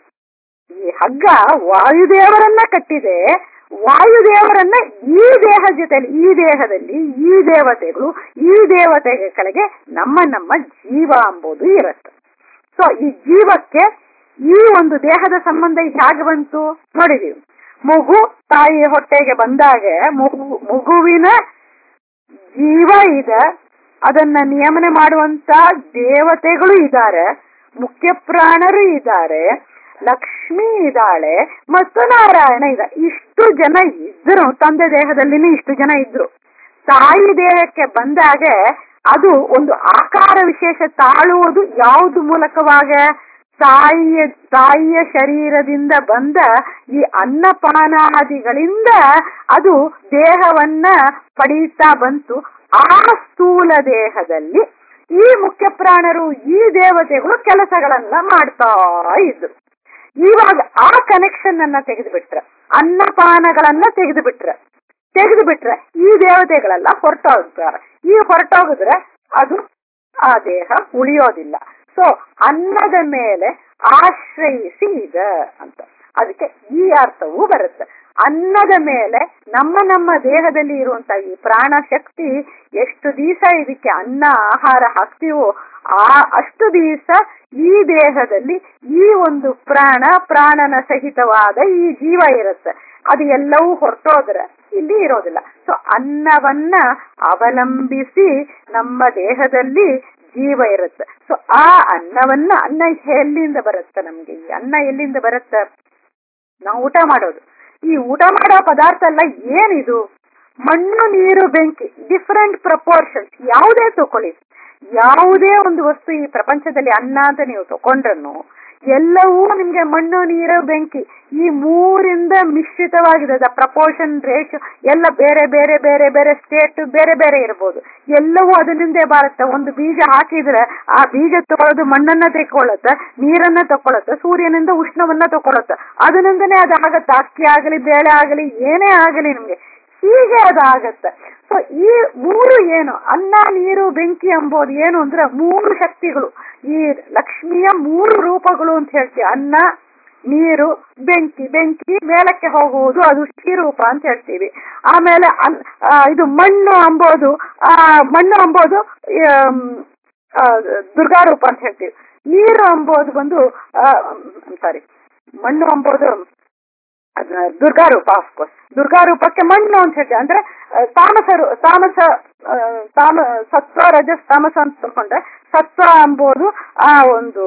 ಈ ಹಗ್ಗ ವಾಯುದೇವರನ್ನ ಕಟ್ಟಿದೆ. ವಾಯುದೇವರನ್ನ ಈ ದೇಹ ಜೊತೆಲಿ, ಈ ದೇಹದಲ್ಲಿ ಈ ದೇವತೆಗಳು, ಈ ದೇವತೆಗಳ ಕೆಳಗೆ ನಮ್ಮ ನಮ್ಮ ಜೀವ ಎಂಬುದು ಇರುತ್ತೆ. ಸೊ ಈ ಜೀವಕ್ಕೆ ಈ ಒಂದು ದೇಹದ ಸಂಬಂಧ ಹೇಗೆ ಬಂತು ನೋಡಿದೀವಿ. ಮಗು ತಾಯಿಯ ಹೊಟ್ಟೆಗೆ ಬಂದಾಗ ಮಗು ಮಗುವಿನ ಜೀವ ಇದೆ, ಅದನ್ನ ನಿಯಮನೆ ಮಾಡುವಂತ ದೇವತೆಗಳು ಇದ್ದಾರೆ, ಮುಖ್ಯ ಪ್ರಾಣರು ಇದ್ದಾರೆ, ಲಕ್ಷ್ಮಿ ಇದ್ದಾಳೆ ಮತ್ತು ನಾರಾಯಣ ಇದ್ದ. ಇಷ್ಟು ಜನ ಇದ್ರು, ತಂದೆ ದೇಹದಲ್ಲಿನೇ ಇಷ್ಟು ಜನ ಇದ್ರು. ತಾಯಿ ದೇಹಕ್ಕೆ ಬಂದಾಗೆ ಅದು ಒಂದು ಆಕಾರ ವಿಶೇಷ ತಾಳುವುದು ಯಾವುದು ಮೂಲಕವಾಗ? ತಾಯಿಯ ತಾಯಿಯ ಶರೀರದಿಂದ ಬಂದ ಈ ಅನ್ನಪಾನಾದಿಗಳಿಂದ ಅದು ದೇಹವನ್ನ ಪಡೀತಾ ಬಂತು. ಆ ಸ್ಥೂಲ ದೇಹದಲ್ಲಿ ಈ ಮುಖ್ಯ ಪ್ರಾಣರು, ಈ ದೇವತೆಗಳು ಕೆಲಸಗಳನ್ನ ಮಾಡ್ತಾ ಇದ್ರು. ಇವಾಗ ಆ ಕನೆಕ್ಷನ್ ಅನ್ನ ತೆಗೆದು ಬಿಟ್ರೆ, ಅನ್ನಪಾನಗಳನ್ನ ತೆಗೆದು ಬಿಟ್ರೆ ತೆಗೆದು ಬಿಟ್ರೆ ಈ ದೇವತೆಗಳೆಲ್ಲ ಹೊರಟೋಗ್ತಾರೆ. ಈ ಹೊರಟೋಗಿದ್ರೆ ಅದು ಆ ದೇಹ ಉಳಿಯೋದಿಲ್ಲ. ಸೊ ಅನ್ನದ ಮೇಲೆ ಆಶ್ರಯಿಸಿ ಇದೆ ಅಂತ, ಅದಕ್ಕೆ ಈ ಅರ್ಥವೂ ಬರುತ್ತೆ. ಅನ್ನದ ಮೇಲೆ ನಮ್ಮ ನಮ್ಮ ದೇಹದಲ್ಲಿ ಇರುವಂತ ಈ ಪ್ರಾಣ ಶಕ್ತಿ ಎಷ್ಟು ದಿವಸ ಇದಕ್ಕೆ ಅನ್ನ ಆಹಾರ ಹಾಕ್ತೀವೋ ಆ ಅಷ್ಟು ದಿವಸ ಈ ದೇಹದಲ್ಲಿ ಈ ಒಂದು ಪ್ರಾಣ ಪ್ರಾಣನ ಸಹಿತವಾದ ಈ ಜೀವ ಇರುತ್ತೆ. ಅದು ಎಲ್ಲವೂ ಹೊರಟೋದ್ರೆ ಇಲ್ಲಿ ಇರೋದಿಲ್ಲ. ಸೊ ಅನ್ನವನ್ನ ಅವಲಂಬಿಸಿ ನಮ್ಮ ದೇಹದಲ್ಲಿ ಜೀವ ಇರುತ್ತೆ. ಸೊ ಆ ಅನ್ನವನ್ನ, ಅನ್ನ ಎಲ್ಲಿಂದ ಬರುತ್ತೆ? ನಮ್ಗೆ ಈ ಅನ್ನ ಎಲ್ಲಿಂದ ಬರುತ್ತೆ? ನಾವು ಊಟ ಮಾಡೋದು. ಈ ಊಟ ಮಾಡೋ ಪದಾರ್ಥ ಎಲ್ಲ ಏನಿದು? ಮಣ್ಣು, ನೀರು, ಬೆಂಕಿ, ಡಿಫರೆಂಟ್ ಪ್ರಪೋರ್ಷನ್ಸ್. ಯಾವುದೇ ತಗೊಳ್ಳಿ, ಯಾವುದೇ ಒಂದು ವಸ್ತು ಈ ಪ್ರಪಂಚದಲ್ಲಿ ಅನ್ನ ಅಂತ ನೀವು ತಗೊಂಡ್ರನ್ನು ಎಲ್ಲವೂ ನಿಮ್ಗೆ ಮಣ್ಣು, ನೀರು, ಬೆಂಕಿ ಈ ಮೂರಿಂದ ಮಿಶ್ರಿತವಾಗಿದೆ. ದ ಪ್ರಪೋರ್ಷನ್ ರೇಷಿಯೋ ಎಲ್ಲ ಬೇರೆ ಬೇರೆ ಬೇರೆ ಬೇರೆ ಸ್ಟೇಟ್ ಬೇರೆ ಬೇರೆ ಇರ್ಬೋದು. ಎಲ್ಲವೂ ಅದರಿಂದೇ ಬಾರುತ್ತೆ. ಒಂದು ಬೀಜ ಹಾಕಿದ್ರೆ ಆ ಬೀಜ ತಗೊಳ್ಳೋದು ಮಣ್ಣನ್ನ ತೆಕ್ಕೊಳ್ಳುತ್ತೆ, ನೀರನ್ನ ತಗೊಳುತ್ತೆ, ಸೂರ್ಯನಿಂದ ಉಷ್ಣವನ್ನ ತಗೊಳುತ್ತೆ. ಅದರಿಂದನೇ ಅದಾಗತ್ತೆ. ಅಕ್ಕಿ ಆಗಲಿ, ಬೇಳೆ ಆಗಲಿ, ಏನೇ ಆಗಲಿ ನಿಮ್ಗೆ ಹೀಗೆ ಅದಾಗತ್ತೆ. ಸೊ ಈ ಮೂರು ಏನು, ಅನ್ನ, ನೀರು, ಬೆಂಕಿ ಎಂಬುದು ಏನು ಅಂದ್ರೆ ಮೂರು ಶಕ್ತಿಗಳು. ಈ ಲಕ್ಷ್ಮಿಯ ಮೂರು ರೂಪಗಳು ಅಂತ ಹೇಳ್ತೀವಿ. ಅನ್ನ, ನೀರು, ಬೆಂಕಿ. ಬೆಂಕಿ ಮೇಲಕ್ಕೆ ಹೋಗುವುದು, ಅದು ಶ್ರೀರೂಪ ಅಂತ ಹೇಳ್ತೀವಿ. ಆಮೇಲೆ ಇದು ಮಣ್ಣು ಅಂಬೋದು, ಆ ಮಣ್ಣು ಅಂಬೋದು ದುರ್ಗಾರೂಪ ಅಂತ ಹೇಳ್ತೀವಿ. ನೀರು ಅಂಬೋದು ಬಂದು ಸಾರಿ ಮಣ್ಣು ಅಂಬೋದು ದುರ್ಗಾರೂಪ. ಆಫ್ಕೋರ್ಸ್ ದುರ್ಗಾರೂಪಕ್ಕೆ ಮಣ್ಣು ಅಂತ ಹೇಳ್ತೀವಿ. ಅಂದ್ರೆ ತಾಮಸರು ತಾಮಸ ತಾಮ ಸತ್ವ, ರಜಸ್, ತಾಮಸ ಅಂತ ತಗೊಂಡ್ರೆ ಸತ್ವ ಅಂಬೋದು ಆ ಒಂದು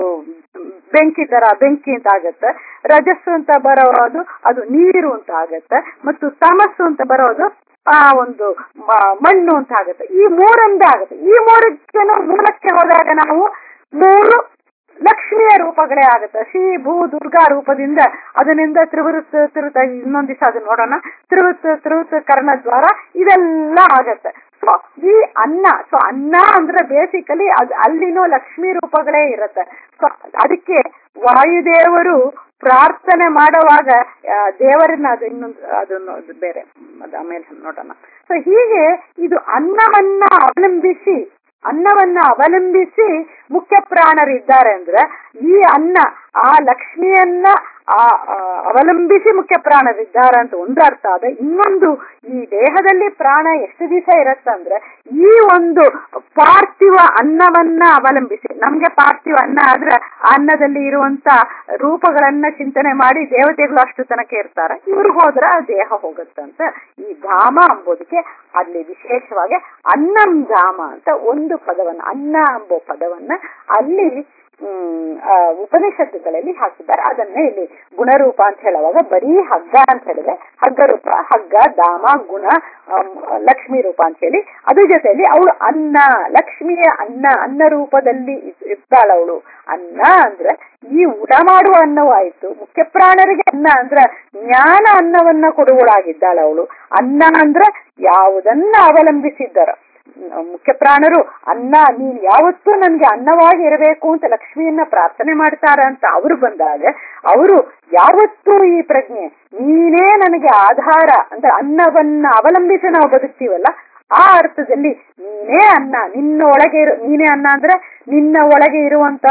ಬೆಂಕಿ ತರ ಬೆಂಕಿ ಅಂತ ಆಗತ್ತೆ. ರಜಸ್ಸು ಅಂತ ಬರೋದು ಅದು ನೀರು ಅಂತ ಆಗತ್ತೆ. ಮತ್ತು ತಮಸ್ಸು ಅಂತ ಬರೋದು ಆ ಒಂದು ಮಣ್ಣು ಅಂತ ಆಗುತ್ತೆ. ಈ ಮೂರಿಂದ ಆಗುತ್ತೆ. ಈ ಮೂರಕ್ಕೆ ಮೂಲಕ್ಕೆ ಹೋದಾಗ ನಾವು ಮೂರು ಲಕ್ಷ್ಮಿಯ ರೂಪಗಳೇ ಆಗುತ್ತೆ. ಶ್ರೀ ಭೂ ದುರ್ಗಾ ರೂಪದಿಂದ ಅದರಿಂದ ತ್ರಿವೃತ್ ತಿರುತ ಇನ್ನೊಂದ್ ದಿವಸ ಅದನ್ನ ನೋಡೋಣ. ತ್ರಿವೃತ್ ತ್ರಿವೃತ್ ಕರ್ಣದ್ವಾರ ಇದೆಲ್ಲ ಆಗತ್ತೆ. ಸೊ ಈ ಅನ್ನ, ಸೊ ಅನ್ನ ಅಂದ್ರೆ ಬೇಸಿಕಲಿ ಅದು ಅಲ್ಲಿನೂ ಲಕ್ಷ್ಮೀ ರೂಪಗಳೇ ಇರುತ್ತೆ. ಸೊ ಅದಕ್ಕೆ ವಾಯುದೇವರು ಪ್ರಾರ್ಥನೆ ಮಾಡುವಾಗ ದೇವರನ್ನ ಅದು ಇನ್ನೊಂದು ಅದನ್ನು ಬೇರೆ ಆಮೇಲೆ ನೋಡೋಣ. ಸೊ ಹೀಗೆ ಇದು ಅನ್ನವನ್ನ ಅವಲಂಬಿಸಿ ಅನ್ನವನ್ನ ಅವಲಂಬಿಸಿ ಮುಖ್ಯ ಪ್ರಾಣರಿದ್ದಾರೆ ಅಂದ್ರೆ ಈ ಅನ್ನ ಆ ಲಕ್ಷ್ಮಿಯನ್ನ ಆ ಅವಲಂಬಿಸಿ ಮುಖ್ಯ ಪ್ರಾಣರಿದ್ದಾರೆ ಅಂತ ಒಂದು ಅರ್ಥ ಆದ. ಇನ್ನೊಂದು, ಈ ದೇಹದಲ್ಲಿ ಪ್ರಾಣ ಎಷ್ಟು ದಿವಸ ಇರತ್ತಂದ್ರೆ ಈ ಒಂದು ಪಾರ್ಥಿವ ಅನ್ನವನ್ನ ಅವಲಂಬಿಸಿ. ನಮ್ಗೆ ಪಾರ್ಥಿವ ಅನ್ನ ಆದ್ರೆ ಅನ್ನದಲ್ಲಿ ಇರುವಂತ ರೂಪಗಳನ್ನ ಚಿಂತನೆ ಮಾಡಿ ದೇವತೆಗಳು ಅಷ್ಟು ತನಕ ಇರ್ತಾರೆ. ಇವ್ರಿಗೆ ಹೋದ್ರೆ ಆ ದೇಹ ಹೋಗುತ್ತಂತ. ಈ ಧಾಮ ಅಂಬೋದಕ್ಕೆ ಅಲ್ಲಿ ವಿಶೇಷವಾಗಿ ಅನ್ನಂ ಧಾಮ ಅಂತ ಒಂದು ಪದವನ್ನ, ಅನ್ನ ಎಂಬೋ ಪದವನ್ನ ಅಲ್ಲಿ ಹ್ಮ್ ಉಪನಿಷತ್ತುಗಳಲ್ಲಿ ಹಾಕಿದ್ದಾರೆ. ಅದನ್ನೇ ಇಲ್ಲಿ ಗುಣರೂಪ ಅಂತ ಹೇಳುವಾಗ ಬರೀ ಹಗ್ಗ ಅಂತ ಹೇಳಿದ್ರೆ ಹಗ್ಗ ರೂಪ, ಹಗ್ಗ, ಧಾಮ, ಗುಣ, ಲಕ್ಷ್ಮೀ ರೂಪ ಅಂತ ಹೇಳಿ ಅದ್ರ ಜೊತೆಯಲ್ಲಿ ಅವಳು ಅನ್ನ, ಲಕ್ಷ್ಮಿಯ ಅನ್ನ, ಅನ್ನ ರೂಪದಲ್ಲಿ ಇರ್ತಾಳ ಅವಳು. ಅನ್ನ ಅಂದ್ರೆ ಈ ಊಟ ಮಾಡುವ ಅನ್ನವೂ ಆಯ್ತು. ಮುಖ್ಯ ಪ್ರಾಣರಿಗೆ ಅನ್ನ ಅಂದ್ರೆ ಜ್ಞಾನ ಅನ್ನವನ್ನ ಕೊಡುವಳಾಗಿದ್ದಾಳ ಅವಳು. ಅನ್ನ ಅಂದ್ರೆ ಯಾವುದನ್ನ ಅವಲಂಬಿಸಿದ್ದಾರ ಮುಖ್ಯ ಪ್ರಾಣರು. ಅನ್ನ, ನೀನ್ ಯಾವತ್ತೂ ನನ್ಗೆ ಅನ್ನವಾಗಿ ಇರಬೇಕು ಅಂತ ಲಕ್ಷ್ಮಿಯನ್ನ ಪ್ರಾರ್ಥನೆ ಮಾಡ್ತಾರ ಅಂತ ಅವರು ಬಂದಾಗ ಅವರು ಯಾವತ್ತೂ ಈ ಪ್ರಜ್ಞೆ ನೀನೇ ನನಗೆ ಆಧಾರ ಅಂದ್ರೆ ಅನ್ನವನ್ನ ಅವಲಂಬಿಸಿ ನಾವು ಬದುಕ್ತೀವಲ್ಲ ಆ ಅರ್ಥದಲ್ಲಿ ನೀನೇ ಅನ್ನ, ನಿನ್ನ ಒಳಗೆ ಇರು ನೀನೇ ಅನ್ನ ಅಂದ್ರೆ ನಿನ್ನ ಒಳಗೆ ಇರುವಂತ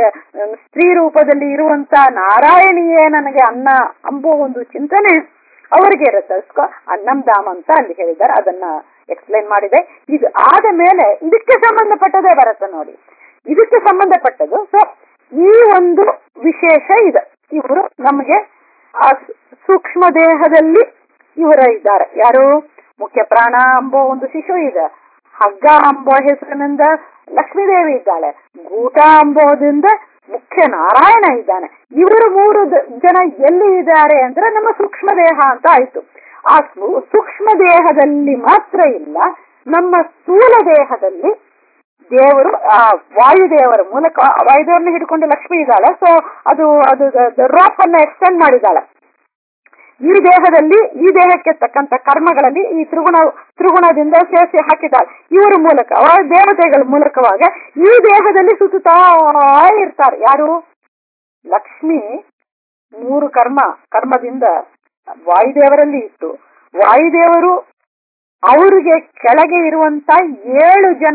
ಸ್ತ್ರೀ ರೂಪದಲ್ಲಿ ಇರುವಂತ ನಾರಾಯಣಿಯೇ ನನಗೆ ಅನ್ನ ಅಂಬೋ ಒಂದು ಚಿಂತನೆ ಅವರಿಗೆ ಇರುತ್ತೆ. ಅನ್ನಂ ಧಾಮ ಅಂತ ಅಲ್ಲಿ ಹೇಳಿದ್ದಾರೆ. ಅದನ್ನ ಎಕ್ಸ್ಪ್ಲೈನ್ ಮಾಡಿದೆ. ಇದು ಆದ ಮೇಲೆ ಇದಕ್ಕೆ ಸಂಬಂಧಪಟ್ಟದೇ ಬರುತ್ತೆ ನೋಡಿ. ಇದಕ್ಕೆ ಸಂಬಂಧಪಟ್ಟದು. ಸೊ ಈ ಒಂದು ವಿಶೇಷ ಇದೆ. ಇವರು ನಮಗೆ ಆ ಸೂಕ್ಷ್ಮ ದೇಹದಲ್ಲಿ ಇವರ ಇದ್ದಾರೆ. ಯಾರು? ಮುಖ್ಯ ಪ್ರಾಣ ಎಂಬೋ ಒಂದು ಶಿಶು ಇದೆ. ಹಗ್ಗ ಅಂಬೋ ಹೆಸರಿನಿಂದ ಲಕ್ಷ್ಮೀದೇವಿ ಇದ್ದಾಳೆ, ಗೂಟ ಅಂಬೋದಿಂದ ಮುಖ್ಯ ನಾರಾಯಣ ಇದ್ದಾನೆ. ಇವರು ಮೂರು ಜನ ಎಲ್ಲಿ ಇದ್ದಾರೆ ಅಂದ್ರೆ ನಮ್ಮ ಸೂಕ್ಷ್ಮ ದೇಹ ಅಂತ ಆಯ್ತು. ಆ ಸೂಕ್ಷ್ಮ ದೇಹದಲ್ಲಿ ಮಾತ್ರ ಇಲ್ಲ, ನಮ್ಮ ಸ್ಥೂಲ ದೇಹದಲ್ಲಿ ದೇವರು ಆ ವಾಯುದೇವರ ಮೂಲಕ, ವಾಯುದೇವರನ್ನ ಹಿಡ್ಕೊಂಡು ಲಕ್ಷ್ಮಿ ಇದ್ದಾಳೆ. ಸೊ ಅದು ಅದು ರೋಪ್ ಅನ್ನ ಎಕ್ಸ್ಟೆಂಡ್ ಮಾಡಿದ್ದಾಳೆ. ಈ ದೇಹದಲ್ಲಿ ಈ ದೇಹಕ್ಕೆ ತಕ್ಕಂತ ಕರ್ಮಗಳಲ್ಲಿ ಈ ತ್ರಿಗುಣ ತ್ರಿಗುಣದಿಂದ ಸೇರಿಸಿ ಹಾಕಿದ್ದಾಳೆ. ಇವರ ಮೂಲಕ ದೇವತೆಗಳ ಮೂಲಕವಾಗ ಈ ದೇಹದಲ್ಲಿ ಸುತ್ತುತ್ತಾ ಇರ್ತಾರೆ. ಯಾರು? ಲಕ್ಷ್ಮಿ ಮೂರು ಕರ್ಮ ಕರ್ಮದಿಂದ ವಾಯುದೇವರಲ್ಲಿ ಇತ್ತು. ವಾಯುದೇವರು ಅವರಿಗೆ ಕೆಳಗೆ ಇರುವಂತ ಏಳು ಜನ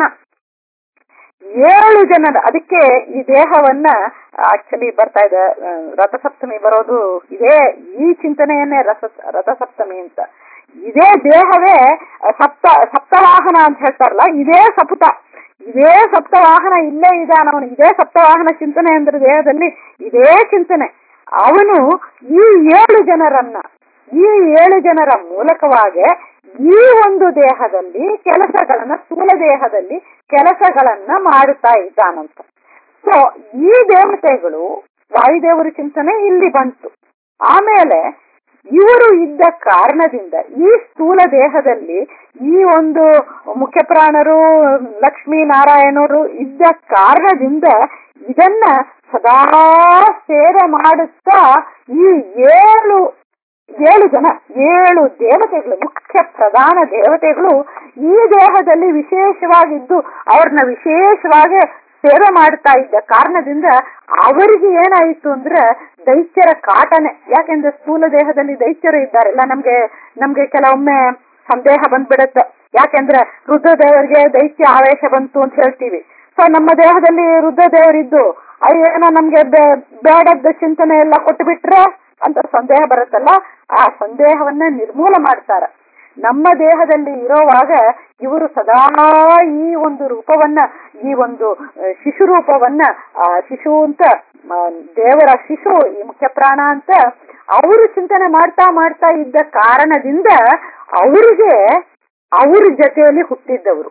ಏಳು ಜನದ ಅದಕ್ಕೆ ಈ ದೇಹವನ್ನ ಆಕ್ಚುಲಿ ಬರ್ತಾ ಇದೆ ರಥಸಪ್ತಮಿ ಬರೋದು ಇದೇ ಈ ಚಿಂತನೆಯನ್ನೇ ರಥ ರಥಸಪ್ತಮಿ ಅಂತ. ಇದೇ ದೇಹವೇ ಸಪ್ತ ಸಪ್ತವಾಹನ ಅಂತ ಹೇಳ್ತಾರಲ್ಲ, ಇದೇ ಸಪುತ, ಇದೇ ಸಪ್ತವಾಹನ ಇಲ್ಲೇ ಇದ್ದಾನ ಅವನು. ಇದೇ ಸಪ್ತವಾಹನ ಚಿಂತನೆ ಅಂದ್ರೆ ದೇಹದಲ್ಲಿ ಇದೇ ಚಿಂತನೆ. ಅವನು ಈ ಏಳು ಜನರನ್ನ ಈ ಏಳು ಜನರ ಮೂಲಕವಾಗಿ ಈ ಒಂದು ದೇಹದಲ್ಲಿ ಕೆಲಸಗಳನ್ನ ಸ್ಥೂಲ ದೇಹದಲ್ಲಿ ಕೆಲಸಗಳನ್ನ ಮಾಡುತ್ತಾ ಇದ್ದಾನಂತ. ಸೊ ಈ ದೇವತೆಗಳು ವಾಯುದೇವರ ಚಿಂತನೆ ಇಲ್ಲಿ ಬಂತು. ಆಮೇಲೆ ಇವರು ಇದ್ದ ಕಾರಣದಿಂದ ಈ ಸ್ಥೂಲ ದೇಹದಲ್ಲಿ ಈ ಒಂದು ಮುಖ್ಯ ಪ್ರಾಣರು ಲಕ್ಷ್ಮೀ ನಾರಾಯಣರು ಇದ್ದ ಕಾರಣದಿಂದ ಇದನ್ನ ಸದಾ ಸೇವೆ ಮಾಡುತ್ತಾ ಈ ಏಳು ಏಳು ಜನ ಏಳು ದೇವತೆಗಳು ಮುಖ್ಯ ಪ್ರಧಾನ ದೇವತೆಗಳು ಈ ದೇಹದಲ್ಲಿ ವಿಶೇಷವಾಗಿದ್ದು ಅವ್ರನ್ನ ವಿಶೇಷವಾಗಿ ಸೇವೆ ಮಾಡ್ತಾ ಇದ್ದ ಕಾರಣದಿಂದ ಅವರಿಗೆ ಏನಾಯಿತು ಅಂದ್ರೆ ದೈತ್ಯರ ಕಾಟನೆ. ಯಾಕೆಂದ್ರೆ ಸ್ಥೂಲ ದೇಹದಲ್ಲಿ ದೈತ್ಯರು ಇದ್ದಾರೆಲ್ಲ. ನಮ್ಗೆ ನಮ್ಗೆ ಕೆಲವೊಮ್ಮೆ ಸಂದೇಹ ಬಂದ್ಬಿಡತ್ತೆ. ಯಾಕೆಂದ್ರೆ ರುದ್ರದೇವರಿಗೆ ದೈತ್ಯ ಆವೇಶ ಬಂತು ಅಂತ ಹೇಳ್ತೀವಿ. ಸೊ ನಮ್ಮ ದೇಹದಲ್ಲಿ ರುದ್ರದೇವರಿದ್ದು ಏನೋ ನಮ್ಗೆ ಬೇಡದ ಚಿಂತನೆ ಎಲ್ಲ ಕೊಟ್ಟು ಬಿಟ್ರೆ ಅಂತ ಸಂದೇಹ ಬರುತ್ತಲ್ಲ, ಆ ಸಂದೇಹವನ್ನ ನಿರ್ಮೂಲ ಮಾಡ್ತಾರೆ. ನಮ್ಮ ದೇಹದಲ್ಲಿ ಇರೋವಾಗ ಇವರು ಸದಾ ಈ ಒಂದು ರೂಪವನ್ನ ಈ ಒಂದು ಶಿಶು ರೂಪವನ್ನ ಆ ಶಿಶು ಅಂತ ದೇವರ ಶಿಶು ಈ ಮುಖ್ಯ ಪ್ರಾಣ ಅಂತ ಅವರು ಚಿಂತನೆ ಮಾಡ್ತಾ ಮಾಡ್ತಾ ಇದ್ದ ಕಾರಣದಿಂದ ಅವರಿಗೆ ಅವ್ರ ಜೊತೆಯಲ್ಲಿ ಹುಟ್ಟಿದ್ದವರು.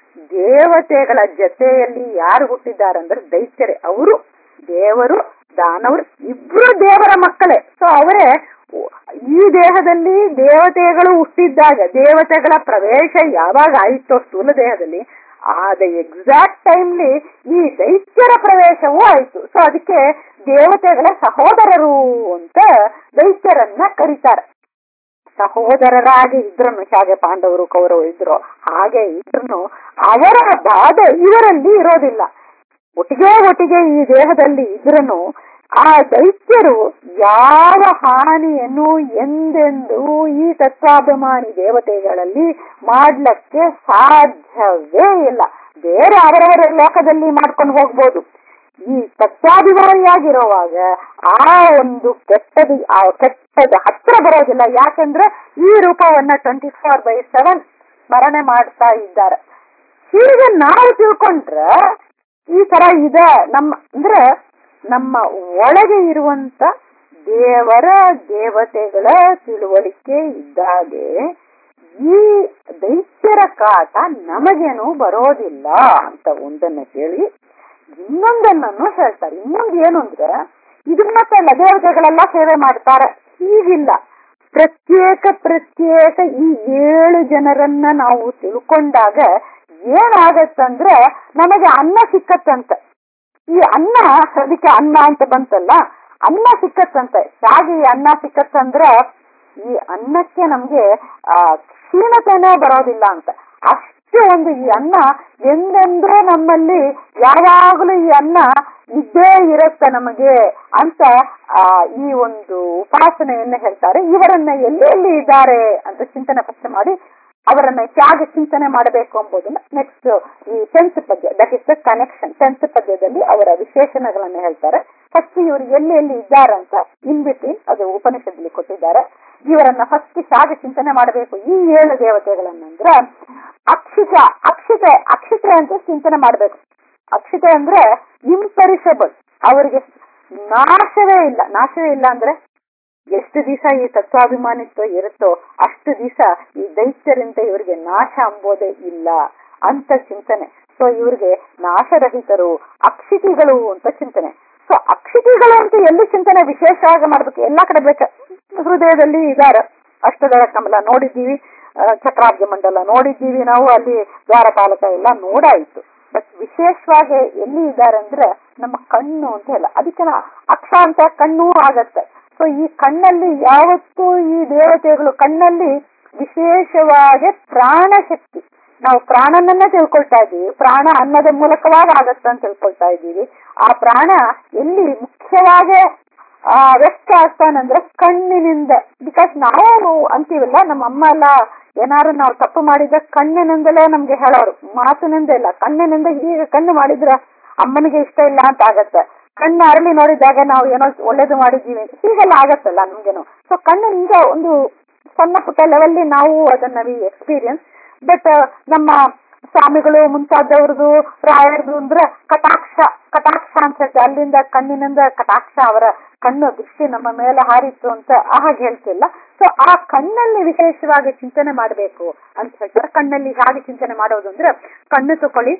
ದೇವತೆಗಳ ಜೊತೆಯಲ್ಲಿ ಯಾರು ಹುಟ್ಟಿದ್ದಾರಂದ್ರೆ ದೈತ್ಯರೇ. ಅವರು ದೇವರು ದಾನವರು ಇಬ್ರು ದೇವರ ಮಕ್ಕಳೇ. ಸೊ ಅವರೇ ಈ ದೇಹದಲ್ಲಿ ದೇವತೆಗಳು ಹುಟ್ಟಿದ್ದಾಗ ದೇವತೆಗಳ ಪ್ರವೇಶ ಯಾವಾಗ ಆಯಿತೋ ಸ್ಥೂಲ ದೇಹದಲ್ಲಿ ಆದ ಎಕ್ಸಾಕ್ಟ್ ಟೈಮ್ಲಿ ಈ ದೈತ್ಯರ ಪ್ರವೇಶವೂ ಆಯಿತು. ಸೊ ಅದಕ್ಕೆ ದೇವತೆಗಳ ಸಹೋದರರು ಅಂತ ದೈತ್ಯರನ್ನ ಕರೀತಾರೆ. ಸಹೋದರರಾಗಿ ಇದ್ರು, ಹಾಗೆ ಪಾಂಡವರು ಕೌರವರು ಇದ್ರು, ಹಾಗೆ ಇದ್ರು ಅವರ ಬಾಧೆ ಇವರಲ್ಲಿ ಇರೋದಿಲ್ಲ. ಒಟ್ಟಿಗೆ ಒಟ್ಟಿಗೆ ಈ ದೇಹದಲ್ಲಿ ಇದ್ರೂ ಆ ದೈತ್ಯರು ಯಾವ ಹಾನಿಯನ್ನು ಎಂದೆಂದೂ ಈ ತತ್ವಾಭಿಮಾನಿ ದೇವತೆಗಳಲ್ಲಿ ಮಾಡ್ಲಿಕ್ಕೆ ಸಾಧ್ಯವೇ ಇಲ್ಲ. ಬೇರೆ ಅವರವರ ಲೋಕದಲ್ಲಿ ಮಾಡ್ಕೊಂಡು ಹೋಗ್ಬೋದು. ಈ ತತ್ವಾಭಿಮಾನಿಯಾಗಿರುವಾಗ ಆ ಒಂದು ಕೆಟ್ಟದ ಆ ಕೆಟ್ಟದ ಹತ್ರ ಬರೋದಿಲ್ಲ. ಯಾಕಂದ್ರೆ ಈ ರೂಪವನ್ನ ಟ್ವೆಂಟಿ ಫೋರ್ ಬೈ ಸೆವೆನ್ ಸ್ಮರಣೆ ಮಾಡ್ತಾ ಇದ್ದಾರೆ. ಹೀಗೆ ನಾವು ತಿಳ್ಕೊಂಡ್ರೆ ಈ ತರ ಇದೆ ನಮ್ಮ ಅಂದ್ರೆ ನಮ್ಮ ಒಳಗೆ ಇರುವಂತ ದೇವರ ದೇವತೆಗಳ ತಿಳುವಳಿಕೆ ಇದ್ದಾಗೆ ಈ ದೈತ್ಯರ ಕಾಟ ನಮಗೇನು ಬರೋದಿಲ್ಲ ಅಂತ ಒಂದನ್ನ ಹೇಳಿ ಇನ್ನೊಂದನ್ನು ಹೇಳ್ತಾರೆ. ಇನ್ನೊಂದು ಏನು ಅಂದ್ರೆ ಇದನ್ನಲ್ಲ ದೇವತೆಗಳೆಲ್ಲ ಸೇವೆ ಮಾಡ್ತಾರೆ ಹೀಗಿಲ್ಲ. ಪ್ರತ್ಯೇಕ ಪ್ರತ್ಯೇಕ ಈ ಏಳು ಜನರನ್ನ ನಾವು ತಿಳ್ಕೊಂಡಾಗ ಏನಾಗತ್ತಂದ್ರೆ ನಮಗೆ ಅನ್ನ ಸಿಕ್ಕತ್ತಂತ. ಈ ಅನ್ನ ಅದಕ್ಕೆ ಅನ್ನ ಅಂತ ಬಂತಲ್ಲ, ಅನ್ನ ಸಿಕ್ಕತ್ತಂತೆ. ಹೇಗೆ ಈ ಅನ್ನ ಸಿಕ್ಕತ್ತಂದ್ರೆ ಈ ಅನ್ನಕ್ಕೆ ನಮ್ಗೆ ಆ ಕ್ಷೀಣತೆನೇ ಬರೋದಿಲ್ಲ ಅಂತ. ಅಷ್ಟು ಒಂದು ಈ ಅನ್ನ ಎಂದೆಂದೂ ನಮ್ಮಲ್ಲಿ ಯಾವಾಗಲೂ ಈ ಅನ್ನ ಇದ್ದೇ ಇರುತ್ತೆ ನಮಗೆ ಅಂತ ಆ ಈ ಒಂದು ಉಪಾಸನೆಯನ್ನ ಹೇಳ್ತಾರೆ. ಇವರನ್ನ ಎಲ್ಲೆಲ್ಲಿ ಇದ್ದಾರೆ ಅಂತ ಚಿಂತನೆ ಫಸ್ಟ್ ಮಾಡಿ ಅವರನ್ನ ಹೇಗೆ ಚಿಂತನೆ ಮಾಡಬೇಕು ಎಂಬುದನ್ನ ನೆಕ್ಸ್ಟ್ ಈ ಟೆಂತ್ ಪದ್ಯ, that is the connection. Tenth ಪದ್ಯದಲ್ಲಿ ಅವರ ವಿಶೇಷಣಗಳನ್ನ ಹೇಳ್ತಾರೆ. ಫಸ್ಟ್ ಇವರು ಎಲ್ಲಿ ಎಲ್ಲಿ ಇದ್ದಾರಂತ ಇನ್ ಬಿಟ್ವೀನ್ ಅದು ಉಪನಿಷತ್ನಲ್ಲಿ ಕೊಟ್ಟಿದ್ದಾರೆ. ಇವರನ್ನ ಫಸ್ಟ್ ಹೇಗೆ ಚಿಂತನೆ ಮಾಡಬೇಕು ಈ ಏಳು ದೇವತೆಗಳನ್ನಂದ್ರ ಅಕ್ಷಿತ ಅಕ್ಷಿತೆ ಅಕ್ಷಿತೆ ಅಂತ ಚಿಂತನೆ ಮಾಡಬೇಕು. ಅಕ್ಷಿತೆ ಅಂದ್ರೆ ಇಂಪೆರಿಷಬಲ್, ಅವರಿಗೆ ನಾಶವೇ ಇಲ್ಲ. ನಾಶವೇ ಇಲ್ಲ ಅಂದ್ರೆ ಎಷ್ಟು ದಿವಸ ಈ ತತ್ವಾಭಿಮಾನಿತ್ವ ಇರುತ್ತೋ ಅಷ್ಟು ದಿವಸ ಈ ದೈತ್ಯರಿಂದ ಇವರಿಗೆ ನಾಶ ಅಂಬೋದೇ ಇಲ್ಲ. ಅಂತ ಚಿಂತನೆ. ಸೊ ಇವ್ರಿಗೆ ನಾಶರಹಿತರು, ಅಕ್ಷಿತಿಗಳು ಅಂತ ಚಿಂತನೆ. ಸೊ ಅಕ್ಷಿತಿಗಳು ಅಂತ ಎಲ್ಲಿ ಚಿಂತನೆ ವಿಶೇಷವಾಗಿ ಮಾಡ್ಬೇಕು, ಎಲ್ಲಾ ಕಡೆ ಬೇಕ. ಹೃದಯದಲ್ಲಿ ಇದಾರ, ಅಷ್ಟದಳ ಕಮಲ ನೋಡಿದ್ದೀವಿ, ಚಕ್ರಾಬ್ಜ ಮಂಡಲ ನೋಡಿದ್ದೀವಿ ನಾವು, ಅಲ್ಲಿ ದ್ವಾರಪಾಲಕ ಎಲ್ಲ ನೋಡಾಯಿತು. ಬಟ್ ವಿಶೇಷವಾಗಿ ಎಲ್ಲಿ ಇದ್ದಾರೆ ಅಂದ್ರೆ ನಮ್ಮ ಕಣ್ಣು ಅಂತ ಹೇಳ, ಅದಕ್ಕೆ ಅಕ್ಷ ಅಂತ ಕಣ್ಣು ಆಗತ್ತೆ. ಸೊ ಈ ಕಣ್ಣಲ್ಲಿ ಯಾವತ್ತೂ ಈ ದೇವತೆಗಳು ಕಣ್ಣಲ್ಲಿ ವಿಶೇಷವಾಗಿ ಪ್ರಾಣ ಶಕ್ತಿ, ನಾವು ಪ್ರಾಣನನ್ನ ತಿಳ್ಕೊಳ್ತಾ ಇದ್ದೀವಿ, ಪ್ರಾಣ ಅನ್ನದ ಮೂಲಕವಾಗಿ ಆಗತ್ತ ಅಂತ ತಿಳ್ಕೊಳ್ತಾ ಇದ್ದೀವಿ. ಆ ಪ್ರಾಣ ಎಲ್ಲಿ ಮುಖ್ಯವಾಗಿ ಆ ವ್ಯಕ್ತ ಆಗ್ತಾನಂದ್ರೆ ಕಣ್ಣಿನಿಂದ. ಬಿಕಾಸ್ ನಾವು ಅಂತೀವಲ್ಲ, ನಮ್ಮ ಅಮ್ಮ ಎಲ್ಲ ಏನಾದ್ರು ನಾವು ತಪ್ಪು ಮಾಡಿದ್ರೆ ಕಣ್ಣಿನಿಂದಲೇ ನಮ್ಗೆ ಹೇಳೋರು, ಮಾತಿನಿಂದ ಇಲ್ಲ, ಕಣ್ಣಿನಿಂದ ಹೀಗೆ ಕಣ್ಣು ಮಾಡಿದ್ರ ಅಮ್ಮನಿಗೆ ಇಷ್ಟ ಇಲ್ಲ ಅಂತ ಆಗತ್ತೆ. ಕಣ್ಣು ಅರಳಿ ನೋಡಿದಾಗ ನಾವು ಏನೋ ಒಳ್ಳೇದು ಮಾಡಿದ್ದೀವಿ ಹೀಗೆಲ್ಲ ಆಗತ್ತಲ್ಲ ನಮ್ಗೇನು. ಸೊ ಕಣ್ಣಿನಿಂದ ಒಂದು ಸಣ್ಣ ಪುಟ್ಟ ಲೆವೆಲ್ಲಿ ನಾವು ಅದನ್ನ ಎಕ್ಸ್ಪೀರಿಯನ್ಸ್. ಬಟ್ ನಮ್ಮ ಸ್ವಾಮಿಗಳು ಮುಂತಾದವ್ರದು ರಾಯರ್ದು ಅಂದ್ರೆ ಕಟಾಕ್ಷ ಕಟಾಕ್ಷ ಅಂತ ಹೇಳ್ತಾರೆ, ಅಲ್ಲಿಂದ ಕಣ್ಣಿನಿಂದ ಕಟಾಕ್ಷ, ಅವರ ಕಣ್ಣು ದೃಷ್ಟಿ ನಮ್ಮ ಮೇಲೆ ಹಾರಿತ್ತು ಅಂತ ಹಾಗೆ ಹೇಳ್ತಿಲ್ಲ. ಸೊ ಆ ಕಣ್ಣಲ್ಲಿ ವಿಶೇಷವಾಗಿ ಚಿಂತನೆ ಮಾಡಬೇಕು ಅಂತ ಹೇಳ್ತಾರೆ. ಕಣ್ಣಲ್ಲಿ ಹೇಗೆ ಚಿಂತನೆ ಮಾಡೋದು ಅಂದ್ರೆ, ಕಣ್ಣು ತಕೊಳ್ಳಿ,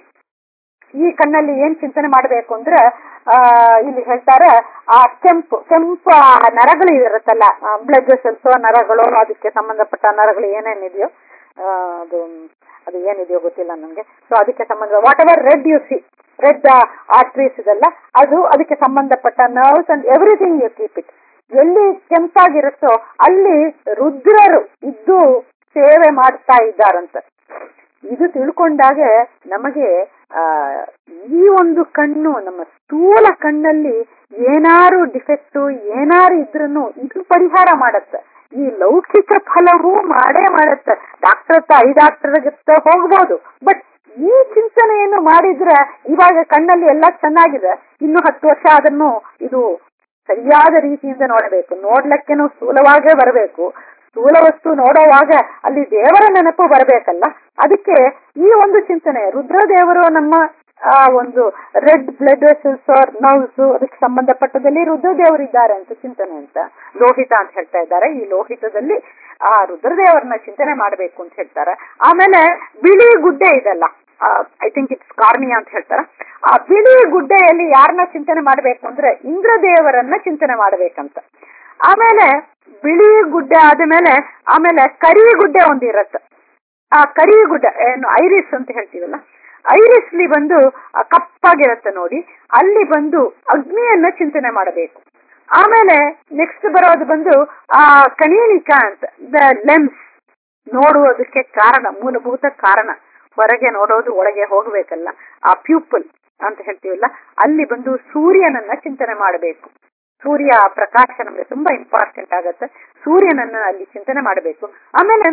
ಈ ಕಣ್ಣಲ್ಲಿ ಏನ್ ಚಿಂತನೆ ಮಾಡಬೇಕು ಅಂದ್ರೆ ಆ ಇಲ್ಲಿ ಹೇಳ್ತಾರೆ, ಆ ಕೆಂಪು ಕೆಂಪು ನರಗಳು ಇರುತ್ತಲ್ಲ, ಬ್ಲಡ್ ವೆಸಲ್ಸ್ ನರಗಳು, ಅದಕ್ಕೆ ಸಂಬಂಧಪಟ್ಟ ನರಗಳು ಏನೇನಿದೆಯೋ ಅದು ಅದು ಏನಿದೆಯೋ ಗೊತ್ತಿಲ್ಲ ನಮ್ಗೆ. ಸೊ ಅದಕ್ಕೆ ಸಂಬಂಧ whatever red you see, red arteries ಇದೆಲ್ಲ, ಅದು ಅದಕ್ಕೆ ಸಂಬಂಧಪಟ್ಟ nerves and everything you keep it. ಎಲ್ಲಿ ಕೆಂಪಾಗಿರುತ್ತೋ ಅಲ್ಲಿ ರುದ್ರರು ಇದ್ದು ಸೇವೆ ಮಾಡ್ತಾ ಇದ್ದಾರಂತ. ಇದು ತಿಳ್ಕೊಂಡಾಗ ನಮಗೆ ಆ ಈ ಒಂದು ಕಣ್ಣು, ನಮ್ಮ ಸ್ಥೂಲ ಕಣ್ಣಲ್ಲಿ ಏನಾರು ಡಿಫೆಕ್ಟು ಏನಾರು ಇದ್ರೂ ಇದು ಪರಿಹಾರ ಮಾಡತ್ತೆ. ಈ ಲೌಕಿಕ ಫಲವೂ ಮಾಡೇ ಮಾಡತ್ತೆ. ಡಾಕ್ಟರ್ ಹತ್ರ ಐ ಡಾಕ್ಟರ್ ಹತ್ರ ಹೋಗ್ಬೋದು, ಬಟ್ ಈ ಚಿಂತನೆಯನ್ನು ಮಾಡಿದ್ರೆ ಇವಾಗ ಕಣ್ಣಲ್ಲಿ ಎಲ್ಲ ಚೆನ್ನಾಗಿದೆ, ಇನ್ನು ಹತ್ತು ವರ್ಷ ಅದನ್ನು ಇದು ಸರಿಯಾದ ರೀತಿಯಿಂದ ನೋಡಬೇಕು. ನೋಡ್ಲಿಕ್ಕೆನೂ ಸ್ಥೂಲವಾಗೇ ಬರಬೇಕು. ಸ್ಥೂಲ ವಸ್ತು ನೋಡುವಾಗ ಅಲ್ಲಿ ದೇವರ ನೆನಪು ಬರಬೇಕಲ್ಲ. ಅದಕ್ಕೆ ಈ ಒಂದು ಚಿಂತನೆ, ರುದ್ರದೇವರು ನಮ್ಮ ಆ ಒಂದು ರೆಡ್ ಬ್ಲಡ್ ವೆಸಲ್ಸ್ ನರ್ವ್ಸ್ ಅದಕ್ಕೆ ಸಂಬಂಧಪಟ್ಟದಲ್ಲಿ ರುದ್ರದೇವರಿದ್ದಾರೆ ಅಂತ ಚಿಂತನೆ ಅಂತ ಲೋಹಿತ ಅಂತ ಹೇಳ್ತಾ ಇದ್ದಾರೆ. ಈ ಲೋಹಿತದಲ್ಲಿ ಆ ರುದ್ರದೇವರನ್ನ ಚಿಂತನೆ ಮಾಡಬೇಕು ಅಂತ ಹೇಳ್ತಾರೆ. ಆಮೇಲೆ ಬಿಳಿ ಗುಡ್ಡೆ ಇದೆಲ್ಲ, ಐ ಥಿಂಕ್ ಇಟ್ಸ್ ಕಾರ್ನಿಯಾ ಅಂತ ಹೇಳ್ತಾರೆ. ಆ ಬಿಳಿ ಗುಡ್ಡೆಯಲ್ಲಿ ಯಾರನ್ನ ಚಿಂತನೆ ಮಾಡಬೇಕು ಅಂದ್ರೆ ಇಂದ್ರದೇವರನ್ನ ಚಿಂತನೆ ಮಾಡ್ಬೇಕಂತ. ಆಮೇಲೆ ಬಿಳಿ ಗುಡ್ಡೆ ಆದ್ಮೇಲೆ ಆಮೇಲೆ ಕರಿ ಗುಡ್ಡೆ ಒಂದು ಇರತ್ತೆ. ಆ ಕರಿ ಗುಡ್ಡೆ ಏನು ಐರಿಸ್ ಅಂತ ಹೇಳ್ತೀವಲ್ಲ, ಐರಿಸ್ಲಿ ಬಂದು ಕಪ್ಪಾಗಿರತ್ತೆ ನೋಡಿ, ಅಲ್ಲಿ ಬಂದು ಅಗ್ನಿಯನ್ನ ಚಿಂತನೆ ಮಾಡಬೇಕು. ಆಮೇಲೆ ನೆಕ್ಸ್ಟ್ ಬರೋದು ಬಂದು ಆ ಕನೀನಿಕಾ ಅಂತ, ದ ಲೆನ್ಸ್ ನೋಡುವುದಕ್ಕೆ ಕಾರಣ, ಮೂಲಭೂತ ಕಾರಣ, ಹೊರಗೆ ನೋಡೋದು ಒಳಗೆ ಹೋಗ್ಬೇಕಲ್ಲ, ಆ ಪ್ಯೂಪಲ್ ಅಂತ ಹೇಳ್ತೀವಲ್ಲ, ಅಲ್ಲಿ ಬಂದು ಸೂರ್ಯನನ್ನ ಚಿಂತನೆ ಮಾಡಬೇಕು. ಸೂರ್ಯ ಪ್ರಕಾಶ ನಮ್ಗೆ ತುಂಬಾ ಇಂಪಾರ್ಟೆಂಟ್ ಆಗತ್ತೆ, ಸೂರ್ಯನನ್ನ ಅಲ್ಲಿ ಚಿಂತನೆ ಮಾಡಬೇಕು. ಆಮೇಲೆ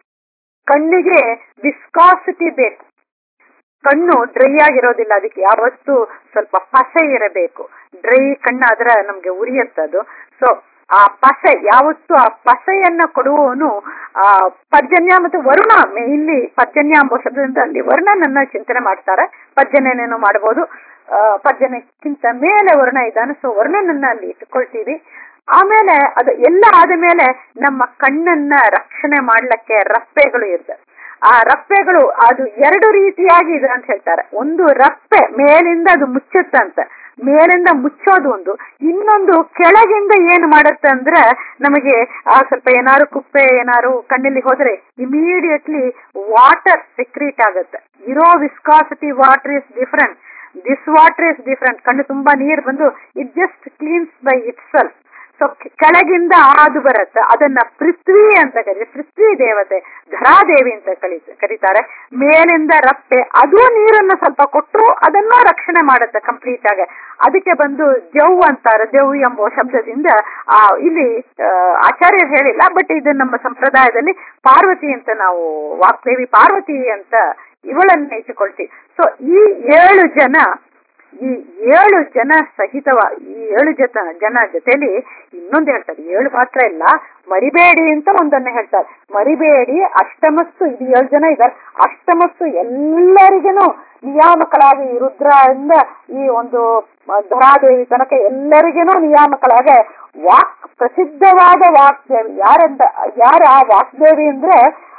ಕಣ್ಣಿಗೆ ವಿಸ್ಕಾಸಿಟಿ ಬೇಕು, ಕಣ್ಣು ಡ್ರೈ ಆಗಿರೋದಿಲ್ಲ, ಅದಕ್ಕೆ ಯಾವತ್ತು ಸ್ವಲ್ಪ ಪಸೆ ಇರಬೇಕು. ಡ್ರೈ ಕಣ್ಣಾದ್ರೆ ನಮ್ಗೆ ಉರಿಯತ್ತದು. ಸೊ ಆ ಪಸೆ ಯಾವತ್ತು, ಆ ಪಸೆಯನ್ನ ಕೊಡುವವನು ಆ ಪರ್ಜನ್ಯ ಮತ್ತು ವರುಣ, ಇಲ್ಲಿ ಪರ್ಜನ್ಯ ಎಂಬ ಶಬ್ದದಿಂದ ಅಲ್ಲಿ ವರುಣನನ್ನ ಚಿಂತನೆ ಮಾಡ್ತಾರೆ. ಪರ್ಜನ್ಯನೇನೋ ಮಾಡಬಹುದು, ಪರ್ಜನ್ಯಕ್ಕಿಂತ ಮೇಲೆ ವರುಣ ಇದ್ದಾನೆ. ಸೊ ವರುಣನನ್ನ ಅಲ್ಲಿ ಇಟ್ಕೊಳ್ತೀವಿ. ಆಮೇಲೆ ಅದು ಎಲ್ಲ ಆದ ಮೇಲೆ ನಮ್ಮ ಕಣ್ಣನ್ನ ರಕ್ಷಣೆ ಮಾಡ್ಲಿಕ್ಕೆ ರಪ್ಪೆಗಳು ಇರ್ತವೆ. ಆ ರಪ್ಪೆಗಳು ಅದು ಎರಡು ರೀತಿಯಾಗಿ ಇದೆ ಅಂತ ಹೇಳ್ತಾರೆ. ಒಂದು ರಪ್ಪೆ ಮೇಲಿಂದ ಅದು ಮುಚ್ಚುತ್ತಂತೆ, ಮೇಲಿಂದ ಮುಚ್ಚೋದು ಒಂದು. ಇನ್ನೊಂದು ಕೆಳಗಿಂದ ಏನು ಮಾಡುತ್ತೆ ಅಂದ್ರೆ ನಮಗೆ ಆ ಸ್ವಲ್ಪ ಏನಾರು ಕುಪ್ಪೆ ಏನಾರು ಕಣ್ಣಲ್ಲಿ ಹೋದ್ರೆ ಇಮಿಡಿಯೇಟ್ಲಿ ವಾಟರ್ ಸೆಕ್ರೀಟ್ ಆಗುತ್ತೆ. ಇರೋ viscosity water is different, this water is different. ಕಣ್ಣು ತುಂಬಾ ನೀರು ಬಂದು it just cleans by itself. So ಕೆಳಗಿಂದ ಆದು ಬರುತ್ತೆ, ಅದನ್ನ ಪೃಥ್ವಿ ಅಂತ ಕರೀತಾರೆ. ಪೃಥ್ವಿ ದೇವತೆ ಧರಾದೇವಿ ಅಂತ ಕಲಿ ಕರೀತಾರೆ. ಮೇಲಿಂದ ರಪ್ಪೆ, ಅದು ನೀರನ್ನು ಸ್ವಲ್ಪ ಕೊಟ್ಟು ಅದನ್ನ ರಕ್ಷಣೆ ಮಾಡುತ್ತೆ ಕಂಪ್ಲೀಟ್ ಆಗಿ. ಅದಕ್ಕೆ ಬಂದು ಜವ್ ಅಂತಾರೆ. ಜವ್ ಎಂಬ ಶಬ್ದದಿಂದ ಆ ಇಲ್ಲಿ ಆಚಾರ್ಯರು ಹೇಳಿಲ್ಲ, ಬಟ್ ಇದು ನಮ್ಮ ಸಂಪ್ರದಾಯದಲ್ಲಿ ಪಾರ್ವತಿ ಅಂತ ನಾವು ವಾಗ್ದೇವಿ ಪಾರ್ವತಿ ಅಂತ ಇವಳನ್ನ ಇಟ್ಟುಕೊಳ್ತೀವಿ. ಸೊ ಈ ಏಳು ಜನ ಈ ಏಳು ಜನ ಸಹಿತವ ಈ ಏಳು ಜನ ಜನ ಜೊತೆಲಿ ಇನ್ನೊಂದು ಹೇಳ್ತಾರೆ, ಏಳು ಮಾತ್ರ ಇಲ್ಲ, ಮರಿಬೇಡಿ ಅಂತ ಒಂದನ್ನ ಹೇಳ್ತಾರೆ. ಮರಿಬೇಡಿ ಅಷ್ಟಮಸ್ತು, ಇದು ಏಳು ಜನ ಇದ್ದಾರೆ, ಅಷ್ಟಮಸ್ತು ಎಲ್ಲರಿಗೇನು ನಿಯಾಮಕಳಾಗಿ ರುದ್ರದಿಂದ ಈ ಒಂದು ಧರಾದೇವಿ ತನಕ ಎಲ್ಲರಿಗೇನು ನಿಯಾಮಕಳಾಗ ವಾಕ್ ಪ್ರಸಿದ್ಧವಾದ ವಾಗ್ದೇವಿ ಯಾರಂತ ಯಾರ ಆ ವಾಗ್ದೇವಿ ಅಂದ್ರೆ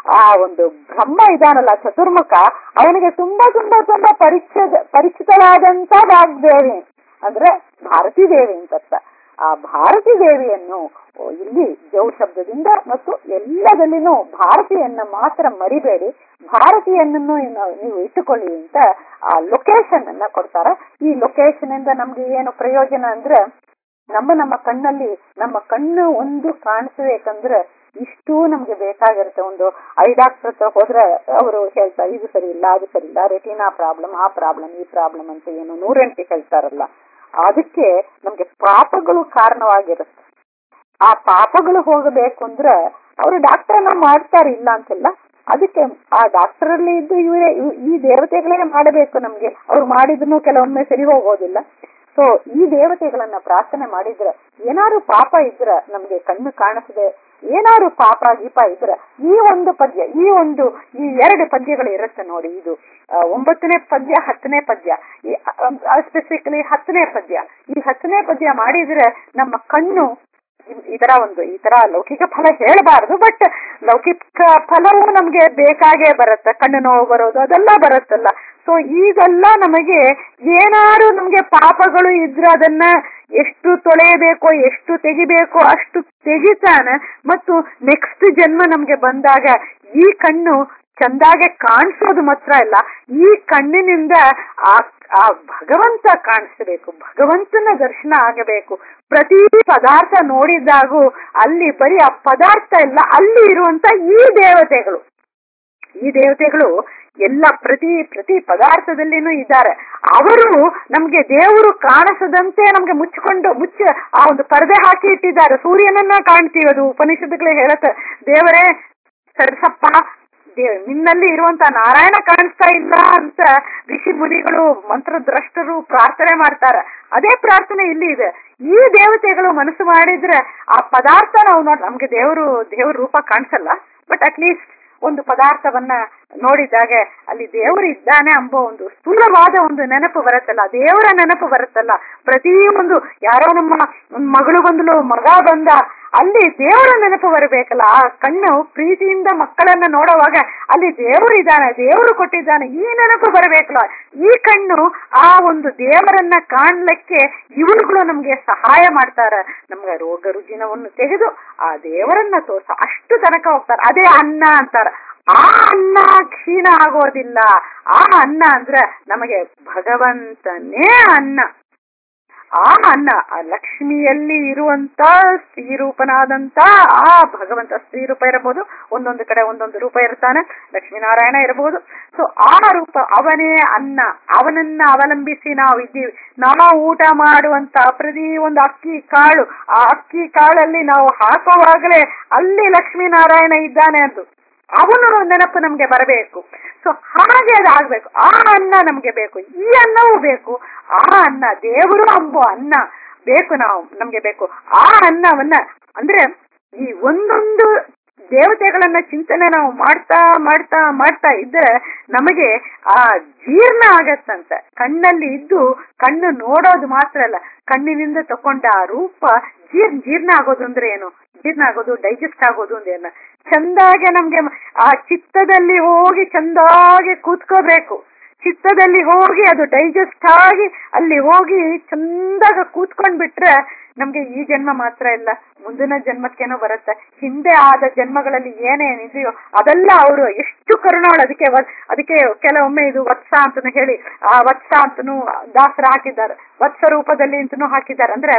ಆ ಒಂದು ಬ್ರಹ್ಮ ಇದಾನಲ್ಲ ಚತುರ್ಮುಖ, ಅವನಿಗೆ ತುಂಬಾ ತುಂಬಾ ತುಂಬಾ ಪರಿಚಿತ ಪರಿಚಿತವಾದಂತ ವಾಗ್ದೇವಿ ಅಂದ್ರೆ ಭಾರತೀ ದೇವಿ ಅಂತರ್ಥ. ಆ ಭಾರತೀ ದೇವಿಯನ್ನು ಇಲ್ಲಿ ಜೌ ಶಬ್ದದಿಂದ ಮತ್ತು ಎಲ್ಲದಲ್ಲಿನೂ ಭಾರತೀಯನ್ನ ಮಾತ್ರ ಮರಿಬೇಡಿ, ಭಾರತೀಯನನ್ನು ನೀವು ಇಟ್ಟುಕೊಳ್ಳಿ ಅಂತ ಆ ಲೊಕೇಶನ್ ಅನ್ನ ಕೊಡ್ತಾರೆ. ಈ ಲೊಕೇಶನ್ ಇಂದ ನಮ್ಗೆ ಏನು ಪ್ರಯೋಜನ ಅಂದ್ರೆ, ನಮ್ಮ ನಮ್ಮ ಕಣ್ಣಲ್ಲಿ ನಮ್ಮ ಕಣ್ಣು ಒಂದು ಕಾಣಿಸ್ಬೇಕಂದ್ರೆ ಇಷ್ಟು ನಮ್ಗೆ ಬೇಕಾಗಿರುತ್ತೆ. ಒಂದು ಐ ಡಾಕ್ಟರ್ ಹತ್ರ ಹೋದ್ರೆ ಅವರು ಹೇಳ್ತಾರೆ ಇದು ಸರಿ ಇಲ್ಲ ಅದು ಸರಿ ಇಲ್ಲ, ರೆಟಿನಾ ಪ್ರಾಬ್ಲಮ್ ಆ ಪ್ರಾಬ್ಲಮ್ ಈ ಪ್ರಾಬ್ಲಮ್ ಅಂತ ಏನು ನೂರೆಂಟು ಹೇಳ್ತಾರಲ್ಲ, ಅದಕ್ಕೆ ನಮ್ಗೆ ಪಾಪಗಳು ಕಾರಣವಾಗಿರುತ್ತೆ. ಆ ಪಾಪಗಳು ಹೋಗಬೇಕು ಅಂದ್ರೆ ಅವರು ಡಾಕ್ಟರ್ನ ಮಾಡ್ತಾರೆ, ಇಲ್ಲ ಅಂತಿಲ್ಲ. ಅದಕ್ಕೆ ಆ ಡಾಕ್ಟರ್ ಅಲ್ಲಿ ಇದ್ದು ಇವರೇ ಈ ದೇವತೆಗಳೇ ಮಾಡಬೇಕು. ನಮ್ಗೆ ಅವ್ರು ಮಾಡಿದ್ರು ಕೆಲವೊಮ್ಮೆ ಸರಿ ಹೋಗೋದಿಲ್ಲ. ಸೊ ಈ ದೇವತೆಗಳನ್ನ ಪ್ರಾರ್ಥನೆ ಮಾಡಿದ್ರೆ ಏನಾದ್ರು ಪಾಪ ಇದ್ರ ನಮ್ಗೆ ಕಣ್ಣು ಕಾಣಿಸದೆ ಏನಾದ್ರು ಪಾಪ ಗೀಪ ಇದ್ರ ಈ ಒಂದು ಪದ್ಯ ಈ ಒಂದು ಈ ಎರಡು ಪದ್ಯಗಳು ಇರುತ್ತೆ ನೋಡಿ. ಇದು ಒಂಬತ್ತನೇ ಪದ್ಯ ಹತ್ತನೇ ಪದ್ಯ, ಈ ಸ್ಪೆಸಿಫಿಕಲಿ ಹತ್ತನೇ ಪದ್ಯ. ಈ ಹತ್ತನೇ ಪದ್ಯ ಮಾಡಿದ್ರೆ ನಮ್ಮ ಕಣ್ಣು ಇದರ ಒಂದು ಈ ತರ ಲೌಕಿಕ ಫಲ ಹೇಳಬಾರದು, ಬಟ್ ಲೌಕಿಕ ಫಲವು ನಮ್ಗೆ ಬೇಕಾಗೇ ಬರುತ್ತೆ. ಕಣ್ಣು ನೋವು ಬರೋದು ಅದೆಲ್ಲ ಬರುತ್ತಲ್ಲ. ಸೊ ಈಗೆಲ್ಲ ನಮಗೆ ಏನಾರು ನಮ್ಗೆ ಪಾಪಗಳು ಇದ್ರೆ ಅದನ್ನ ಎಷ್ಟು ತೊಳೆಯಬೇಕೋ ಎಷ್ಟು ತೆಗಿಬೇಕೋ ಅಷ್ಟು ತೆಗಿತಾನೆ. ಮತ್ತು ನೆಕ್ಸ್ಟ್ ಜನ್ಮ ನಮ್ಗೆ ಬಂದಾಗ ಈ ಕಣ್ಣು ಚಂದಾಗೆ ಕಾಣಿಸೋದು ಮಾತ್ರ ಇಲ್ಲ, ಈ ಕಣ್ಣಿನಿಂದ ಆ ಆ ಭಗವಂತ ಕಾಣಿಸಬೇಕು, ಭಗವಂತನ ದರ್ಶನ ಆಗಬೇಕು. ಪ್ರತಿ ಪದಾರ್ಥ ನೋಡಿದಾಗೂ ಅಲ್ಲಿ ಬರೀ ಆ ಪದಾರ್ಥ ಇಲ್ಲ, ಅಲ್ಲಿ ಇರುವಂತ ಈ ದೇವತೆಗಳು ಈ ದೇವತೆಗಳು ಎಲ್ಲ ಪ್ರತಿ ಪ್ರತಿ ಪದಾರ್ಥದಲ್ಲಿನೂ ಇದ್ದಾರೆ. ಅವರು ನಮ್ಗೆ ದೇವರು ಕಾಣಿಸದಂತೆ ನಮ್ಗೆ ಮುಚ್ಚಿಕೊಂಡು ಮುಚ್ಚ ಆ ಒಂದು ಪರದೆ ಹಾಕಿ ಇಟ್ಟಿದ್ದಾರೆ. ಸೂರ್ಯನನ್ನ ಕಾಣ್ತೀವಿ, ಅದು ಉಪನಿಷತ್ತುಗಳೇ ಹೇಳುತ್ತೆ, ದೇವರೇ ಸರಸಪ್ಪ ನಿನ್ನಲ್ಲಿ ಇರುವಂತ ನಾರಾಯಣ ಕಾಣಿಸ್ತಾ ಇಲ್ಲ ಅಂತ ಋಷಿ ಮುನಿಗಳು ಮಂತ್ರದ್ರಷ್ಟರು ಪ್ರಾರ್ಥನೆ ಮಾಡ್ತಾರೆ. ಅದೇ ಪ್ರಾರ್ಥನೆ ಇಲ್ಲಿ ಇದೆ. ಈ ದೇವತೆಗಳು ಮನಸ್ಸು ಮಾಡಿದ್ರೆ ಆ ಪದಾರ್ಥ ನಾವು ನೋಡ್ ನಮ್ಗೆ ದೇವರು ದೇವ್ರ ರೂಪ ಕಾಣಿಸಲ್ಲ, ಬಟ್ ಅಟ್ಲೀಸ್ಟ್ ಒಂದು ಪದಾರ್ಥವನ್ನ ನೋಡಿದಾಗ ಅಲ್ಲಿ ದೇವರು ಇದ್ದಾನೆ ಎಂಬೋ ಒಂದು ಸ್ಥೂಲವಾದ ಒಂದು ನೆನಪು ಬರುತ್ತಲ್ಲ, ದೇವರ ನೆನಪು ಬರುತ್ತಲ್ಲ. ಪ್ರತಿ ಒಂದು ಯಾರೋ ನಮ್ಮ ಮಗಳು ಬಂದಲು ಮಗ ಬಂದ ಅಲ್ಲಿ ದೇವರ ನೆನಪು ಬರಬೇಕಲ್ಲ. ಆ ಕಣ್ಣು ಪ್ರೀತಿಯಿಂದ ಮಕ್ಕಳನ್ನ ನೋಡುವಾಗ ಅಲ್ಲಿ ದೇವರು ಇದ್ದಾನೆ, ದೇವರು ಕೊಟ್ಟಿದ್ದಾನೆ, ಈ ನೆನಪು ಬರಬೇಕಲ್ಲ. ಈ ಕಣ್ಣು ಆ ಒಂದು ದೇವರನ್ನ ಕಾಣ್ಲಿಕ್ಕೆ ಇವುಗಳು ನಮ್ಗೆ ಸಹಾಯ ಮಾಡ್ತಾರೆ. ನಮ್ಗೆ ರೋಗ ರುಜಿನವನ್ನು ತೆಗೆದು ಆ ದೇವರನ್ನ ತೋರ್ಸ ಅಷ್ಟು ತನಕ ಹೋಗ್ತಾರೆ. ಅದೇ ಅನ್ನ ಅಂತಾರ. ಆ ಅನ್ನ ಕ್ಷೀಣ ಆಗೋದಿಲ್ಲ. ಆ ಅನ್ನ ಅಂದ್ರೆ ನಮಗೆ ಭಗವಂತನೇ ಅನ್ನ. ಆ ಅನ್ನ ಆ ಲಕ್ಷ್ಮಿಯಲ್ಲಿ ಇರುವಂತ ಸ್ತ್ರೀರೂಪನಾದಂತ ಆ ಭಗವಂತ, ಸ್ತ್ರೀರೂಪ ಇರಬಹುದು, ಒಂದೊಂದು ಕಡೆ ಒಂದೊಂದು ರೂಪ ಇರ್ತಾನೆ, ಲಕ್ಷ್ಮೀನಾರಾಯಣ ಇರಬಹುದು. ಸೊ ಆ ರೂಪ ಅವನೇ ಅನ್ನ, ಅವನನ್ನ ಅವಲಂಬಿಸಿ ನಾವು ಇದ್ದೀವಿ. ನಾವು ಊಟ ಮಾಡುವಂತ ಪ್ರತಿ ಒಂದು ಅಕ್ಕಿ ಕಾಳು, ಆ ಅಕ್ಕಿ ಕಾಳಲ್ಲಿ ನಾವು ಹಾಕುವಾಗಲೇ ಅಲ್ಲಿ ಲಕ್ಷ್ಮೀನಾರಾಯಣ ಇದ್ದಾನೆ ಅಂತ ಅವನು ನೆನಪು ನಮ್ಗೆ ಬರಬೇಕು. ಸೊ ಹಾಗೆ ಅದಾಗ್ಬೇಕು. ಆ ಅನ್ನ ನಮ್ಗೆ ಬೇಕು, ಈ ಅನ್ನವೂ ಬೇಕು. ಆ ಅನ್ನ ದೇವರು ಅಂಬೋ ಅನ್ನ ಬೇಕು, ನಾವು ನಮ್ಗೆ ಬೇಕು. ಆ ಅನ್ನವನ್ನ ಅಂದ್ರೆ ಈ ಒಂದೊಂದು ದೇವತೆಗಳನ್ನ ಚಿಂತನೆ ನಾವು ಮಾಡ್ತಾ ಮಾಡ್ತಾ ಮಾಡ್ತಾ ಇದ್ರೆ ನಮಗೆ ಆ ಜೀರ್ಣ ಆಗತ್ತಂತ. ಕಣ್ಣಲ್ಲಿ ಇದ್ದು ಕಣ್ಣು ನೋಡೋದು ಮಾತ್ರ ಅಲ್ಲ, ಕಣ್ಣಿನಿಂದ ತಕೊಂಡ ಆ ರೂಪ ಜೀರ್ ಜೀರ್ಣ ಆಗೋದು ಅಂದ್ರೆ ಏನು, ಜೀರ್ಣ ಆಗೋದು ಡೈಜೆಸ್ಟ್ ಆಗೋದು ಅಂದೇನ ಚಂದಾಗೆ ನಮ್ಗೆ ಆ ಚಿತ್ತದಲ್ಲಿ ಹೋಗಿ ಚಂದಾಗೆ ಕೂತ್ಕೋಬೇಕು. ಚಿತ್ತದಲ್ಲಿ ಹೋಗಿ ಅದು ಡೈಜೆಸ್ಟ್ ಆಗಿ ಅಲ್ಲಿ ಹೋಗಿ ಚಂದಾಗ ಕೂತ್ಕೊಂಡ್ ಬಿಟ್ರೆ ನಮ್ಗೆ ಈ ಜನ್ಮ ಮಾತ್ರ ಇಲ್ಲ, ಮುಂದಿನ ಜನ್ಮಕ್ಕೇನೋ ಬರುತ್ತೆ. ಹಿಂದೆ ಆದ ಜನ್ಮಗಳಲ್ಲಿ ಏನೇನಿದೆಯೋ ಅದೆಲ್ಲ ಅವರು ಎಷ್ಟು ಕರುಣಾಳು. ಅದಕ್ಕೆ ಅದಕ್ಕೆ ಕೆಲವೊಮ್ಮೆ ಇದು ವತ್ಸ ಅಂತನೂ ಹೇಳಿ ಆ ವತ್ಸ ಅಂತನೂ ದಾಸರ ಹಾಕಿದ್ದಾರೆ, ವತ್ಸ ರೂಪದಲ್ಲಿ ಅಂತನೂ ಹಾಕಿದ್ದಾರೆ. ಅಂದ್ರೆ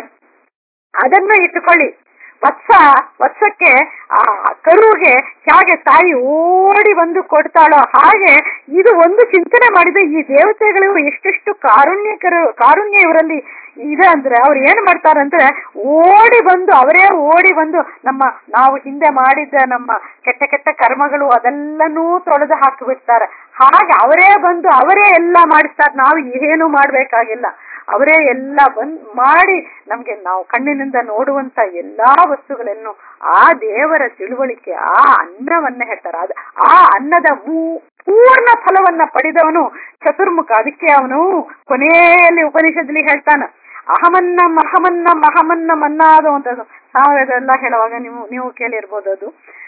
ಅದನ್ನ ಇಟ್ಟುಕೊಳ್ಳಿ. ವತ್ಸ ವತ್ಸಕ್ಕೆ ಆ ಕರುವಿಗೆ ಹೇಗೆ ತಾಯಿ ಓಡಿ ಬಂದು ಕೊಡ್ತಾಳೋ ಹಾಗೆ ಇದು ಒಂದು ಚಿಂತನೆ ಮಾಡಿದ್ರೆ ಈ ದೇವತೆಗಳು ಎಷ್ಟೆಷ್ಟು ಕಾರುಣ್ಯಕರು ಕಾರುಣ್ಯ ಇವರಲ್ಲಿ ಇದೆ ಅಂದ್ರೆ ಅವ್ರು ಏನ್ ಮಾಡ್ತಾರಂದ್ರೆ ಓಡಿ ಬಂದು ಅವರೇ ಓಡಿ ಬಂದು ನಮ್ಮ ನಾವು ಹಿಂದೆ ಮಾಡಿದ್ದ ನಮ್ಮ ಕೆಟ್ಟ ಕೆಟ್ಟ ಕರ್ಮಗಳು ಅದೆಲ್ಲನೂ ತೊಳೆದು ಹಾಕಿಬಿಡ್ತಾರೆ. ಹಾಗೆ ಅವರೇ ಬಂದು ಅವರೇ ಎಲ್ಲ ಮಾಡಿಸ್ತಾರೆ. ನಾವು ಏನು ಮಾಡ್ಬೇಕಾಗಿಲ್ಲ, ಅವರೇ ಎಲ್ಲ ಬಂದ್ ಮಾಡಿ ನಮ್ಗೆ ನಾವು ಕಣ್ಣಿನಿಂದ ನೋಡುವಂತ ಎಲ್ಲಾ ವಸ್ತುಗಳನ್ನು ಆ ದೇವರ ತಿಳುವಳಿಕೆ ಆ ಅನ್ನವನ್ನ ಹೇಳ್ತಾರೆ. ಅದು ಆ ಅನ್ನದ ಪೂರ್ಣ ಫಲವನ್ನ ಪಡೆದವನು ಚತುರ್ಮುಖ. ಅದಕ್ಕೆ ಅವನು ಕೊನೆಯಲ್ಲಿ ಉಪನಿಷದಲ್ಲಿ ಹೇಳ್ತಾನ, ಅಹಮನ್ನ ಮಹಮನ್ನ ಮಹಮನ್ನ ಮನ್ನಾದ ಅಂತ ಸಾವಯವೆಲ್ಲ ಹೇಳುವಾಗ ನೀವು ನೀವು ಕೇಳಿರ್ಬೋದು. ಅದು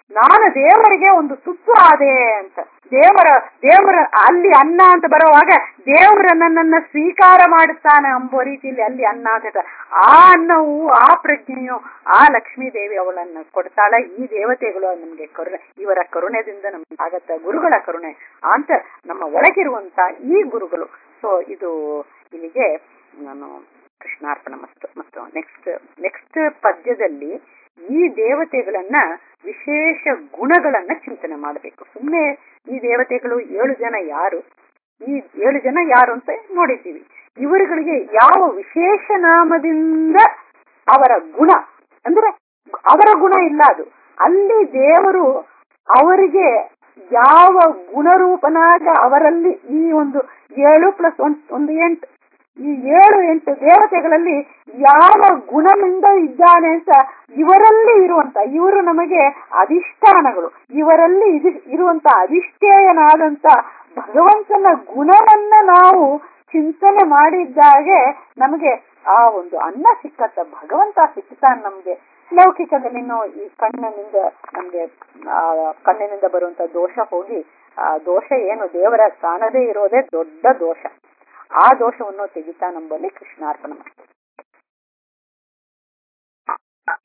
ನಾನು ದೇವರಿಗೆ ಒಂದು ತುತ್ತು ಆದೆ ಅಂತ. ದೇವರ ದೇವರ ಅಲ್ಲಿ ಅನ್ನ ಅಂತ ಬರುವಾಗ ದೇವರ ನನ್ನನ್ನ ಸ್ವೀಕಾರ ಮಾಡುತ್ತಾನೆ ಎಂಬ ರೀತಿಯಲ್ಲಿ ಅಲ್ಲಿ ಅನ್ನ ಅಂತ. ಆ ಅನ್ನವು ಆ ಪ್ರಜ್ಞೆಯು ಆ ಲಕ್ಷ್ಮೀ ದೇವಿ ಅವಳನ್ನು ಕೊಡ್ತಾಳೆ. ಈ ದೇವತೆಗಳು ನಮ್ಗೆ ಕರುಣೆ, ಇವರ ಕರುಣೆದಿಂದ ನಮ್ಗೆ ಆಗತ್ತ, ಗುರುಗಳ ಕರುಣೆ ಅಂತ ನಮ್ಮ ಒಳಗಿರುವಂತ ಈ ಗುರುಗಳು. ಸೊ ಇದು ಇಲ್ಲಿಗೆ ನಾನು ಕೃಷ್ಣಾರ್ಪಣ ಮಸ್ತು. ಮತ್ತು ನೆಕ್ಸ್ಟ್ ನೆಕ್ಸ್ಟ್ ಪದ್ಯದಲ್ಲಿ ಈ ದೇವತೆಗಳನ್ನ ವಿಶೇಷ ಗುಣಗಳನ್ನ ಚಿಂತನೆ ಮಾಡಬೇಕು. ಸುಮ್ಮನೆ ಈ ದೇವತೆಗಳು ಏಳು ಜನ ಯಾರು, ಈ ಏಳು ಜನ ಯಾರು ಅಂತ ನೋಡಿದ್ದೀವಿ. ಇವರುಗಳಿಗೆ ಯಾವ ವಿಶೇಷ ನಾಮದಿಂದ ಅವರ ಗುಣ ಅಂದ್ರೆ ಅವರ ಗುಣ ಇಲ್ಲ, ಅದು ಅಲ್ಲಿ ದೇವರು ಅವರಿಗೆ ಯಾವ ಗುಣರೂಪನಾಗ ಅವರಲ್ಲಿ ಈ ಒಂದು ಏಳು ಪ್ಲಸ್ ಒಂದ್ ಒಂದು ಎಂಟು ಈ ಏಳು ಎಂಟು ದೇವತೆಗಳಲ್ಲಿ ಯಾವ ಗುಣದಿಂದ ಇದ್ದಾನೆ ಅಂತ ಇವರಲ್ಲಿ ಇರುವಂತ, ಇವರು ನಮಗೆ ಅಧಿಷ್ಠಾನಗಳು, ಇವರಲ್ಲಿ ಇದು ಇರುವಂತ ಅಧಿಷ್ಠೇಯನಾದಂತ ಭಗವಂತನ ಗುಣವನ್ನ ನಾವು ಚಿಂತನೆ ಮಾಡಿದ್ದಾಗೆ ನಮಗೆ ಆ ಒಂದು ಅನ್ನ ಸಿಕ್ಕತ್ತ, ಭಗವಂತ ಸಿಕ್ತಾನೆ ನಮ್ಗೆ. ಲೌಕಿಕದಲ್ಲಿನೂ ಈ ಕಣ್ಣಿನಿಂದ ನಮ್ಗೆ ಆ ಕಣ್ಣಿನಿಂದ ಬರುವಂತ ದೋಷ ಹೋಗಿ, ಆ ದೋಷ ಏನು ದೇವರ ಕಾಣದೇ ಇರೋದೇ ದೊಡ್ಡ ದೋಷ, ಆ ದೋಷವನ್ನು ತೆಗಿತಾ ನಂಬಲ್ಲಿ ಕೃಷ್ಣಾರ್ಪಣ ಮಾಡ್ತೀವಿ.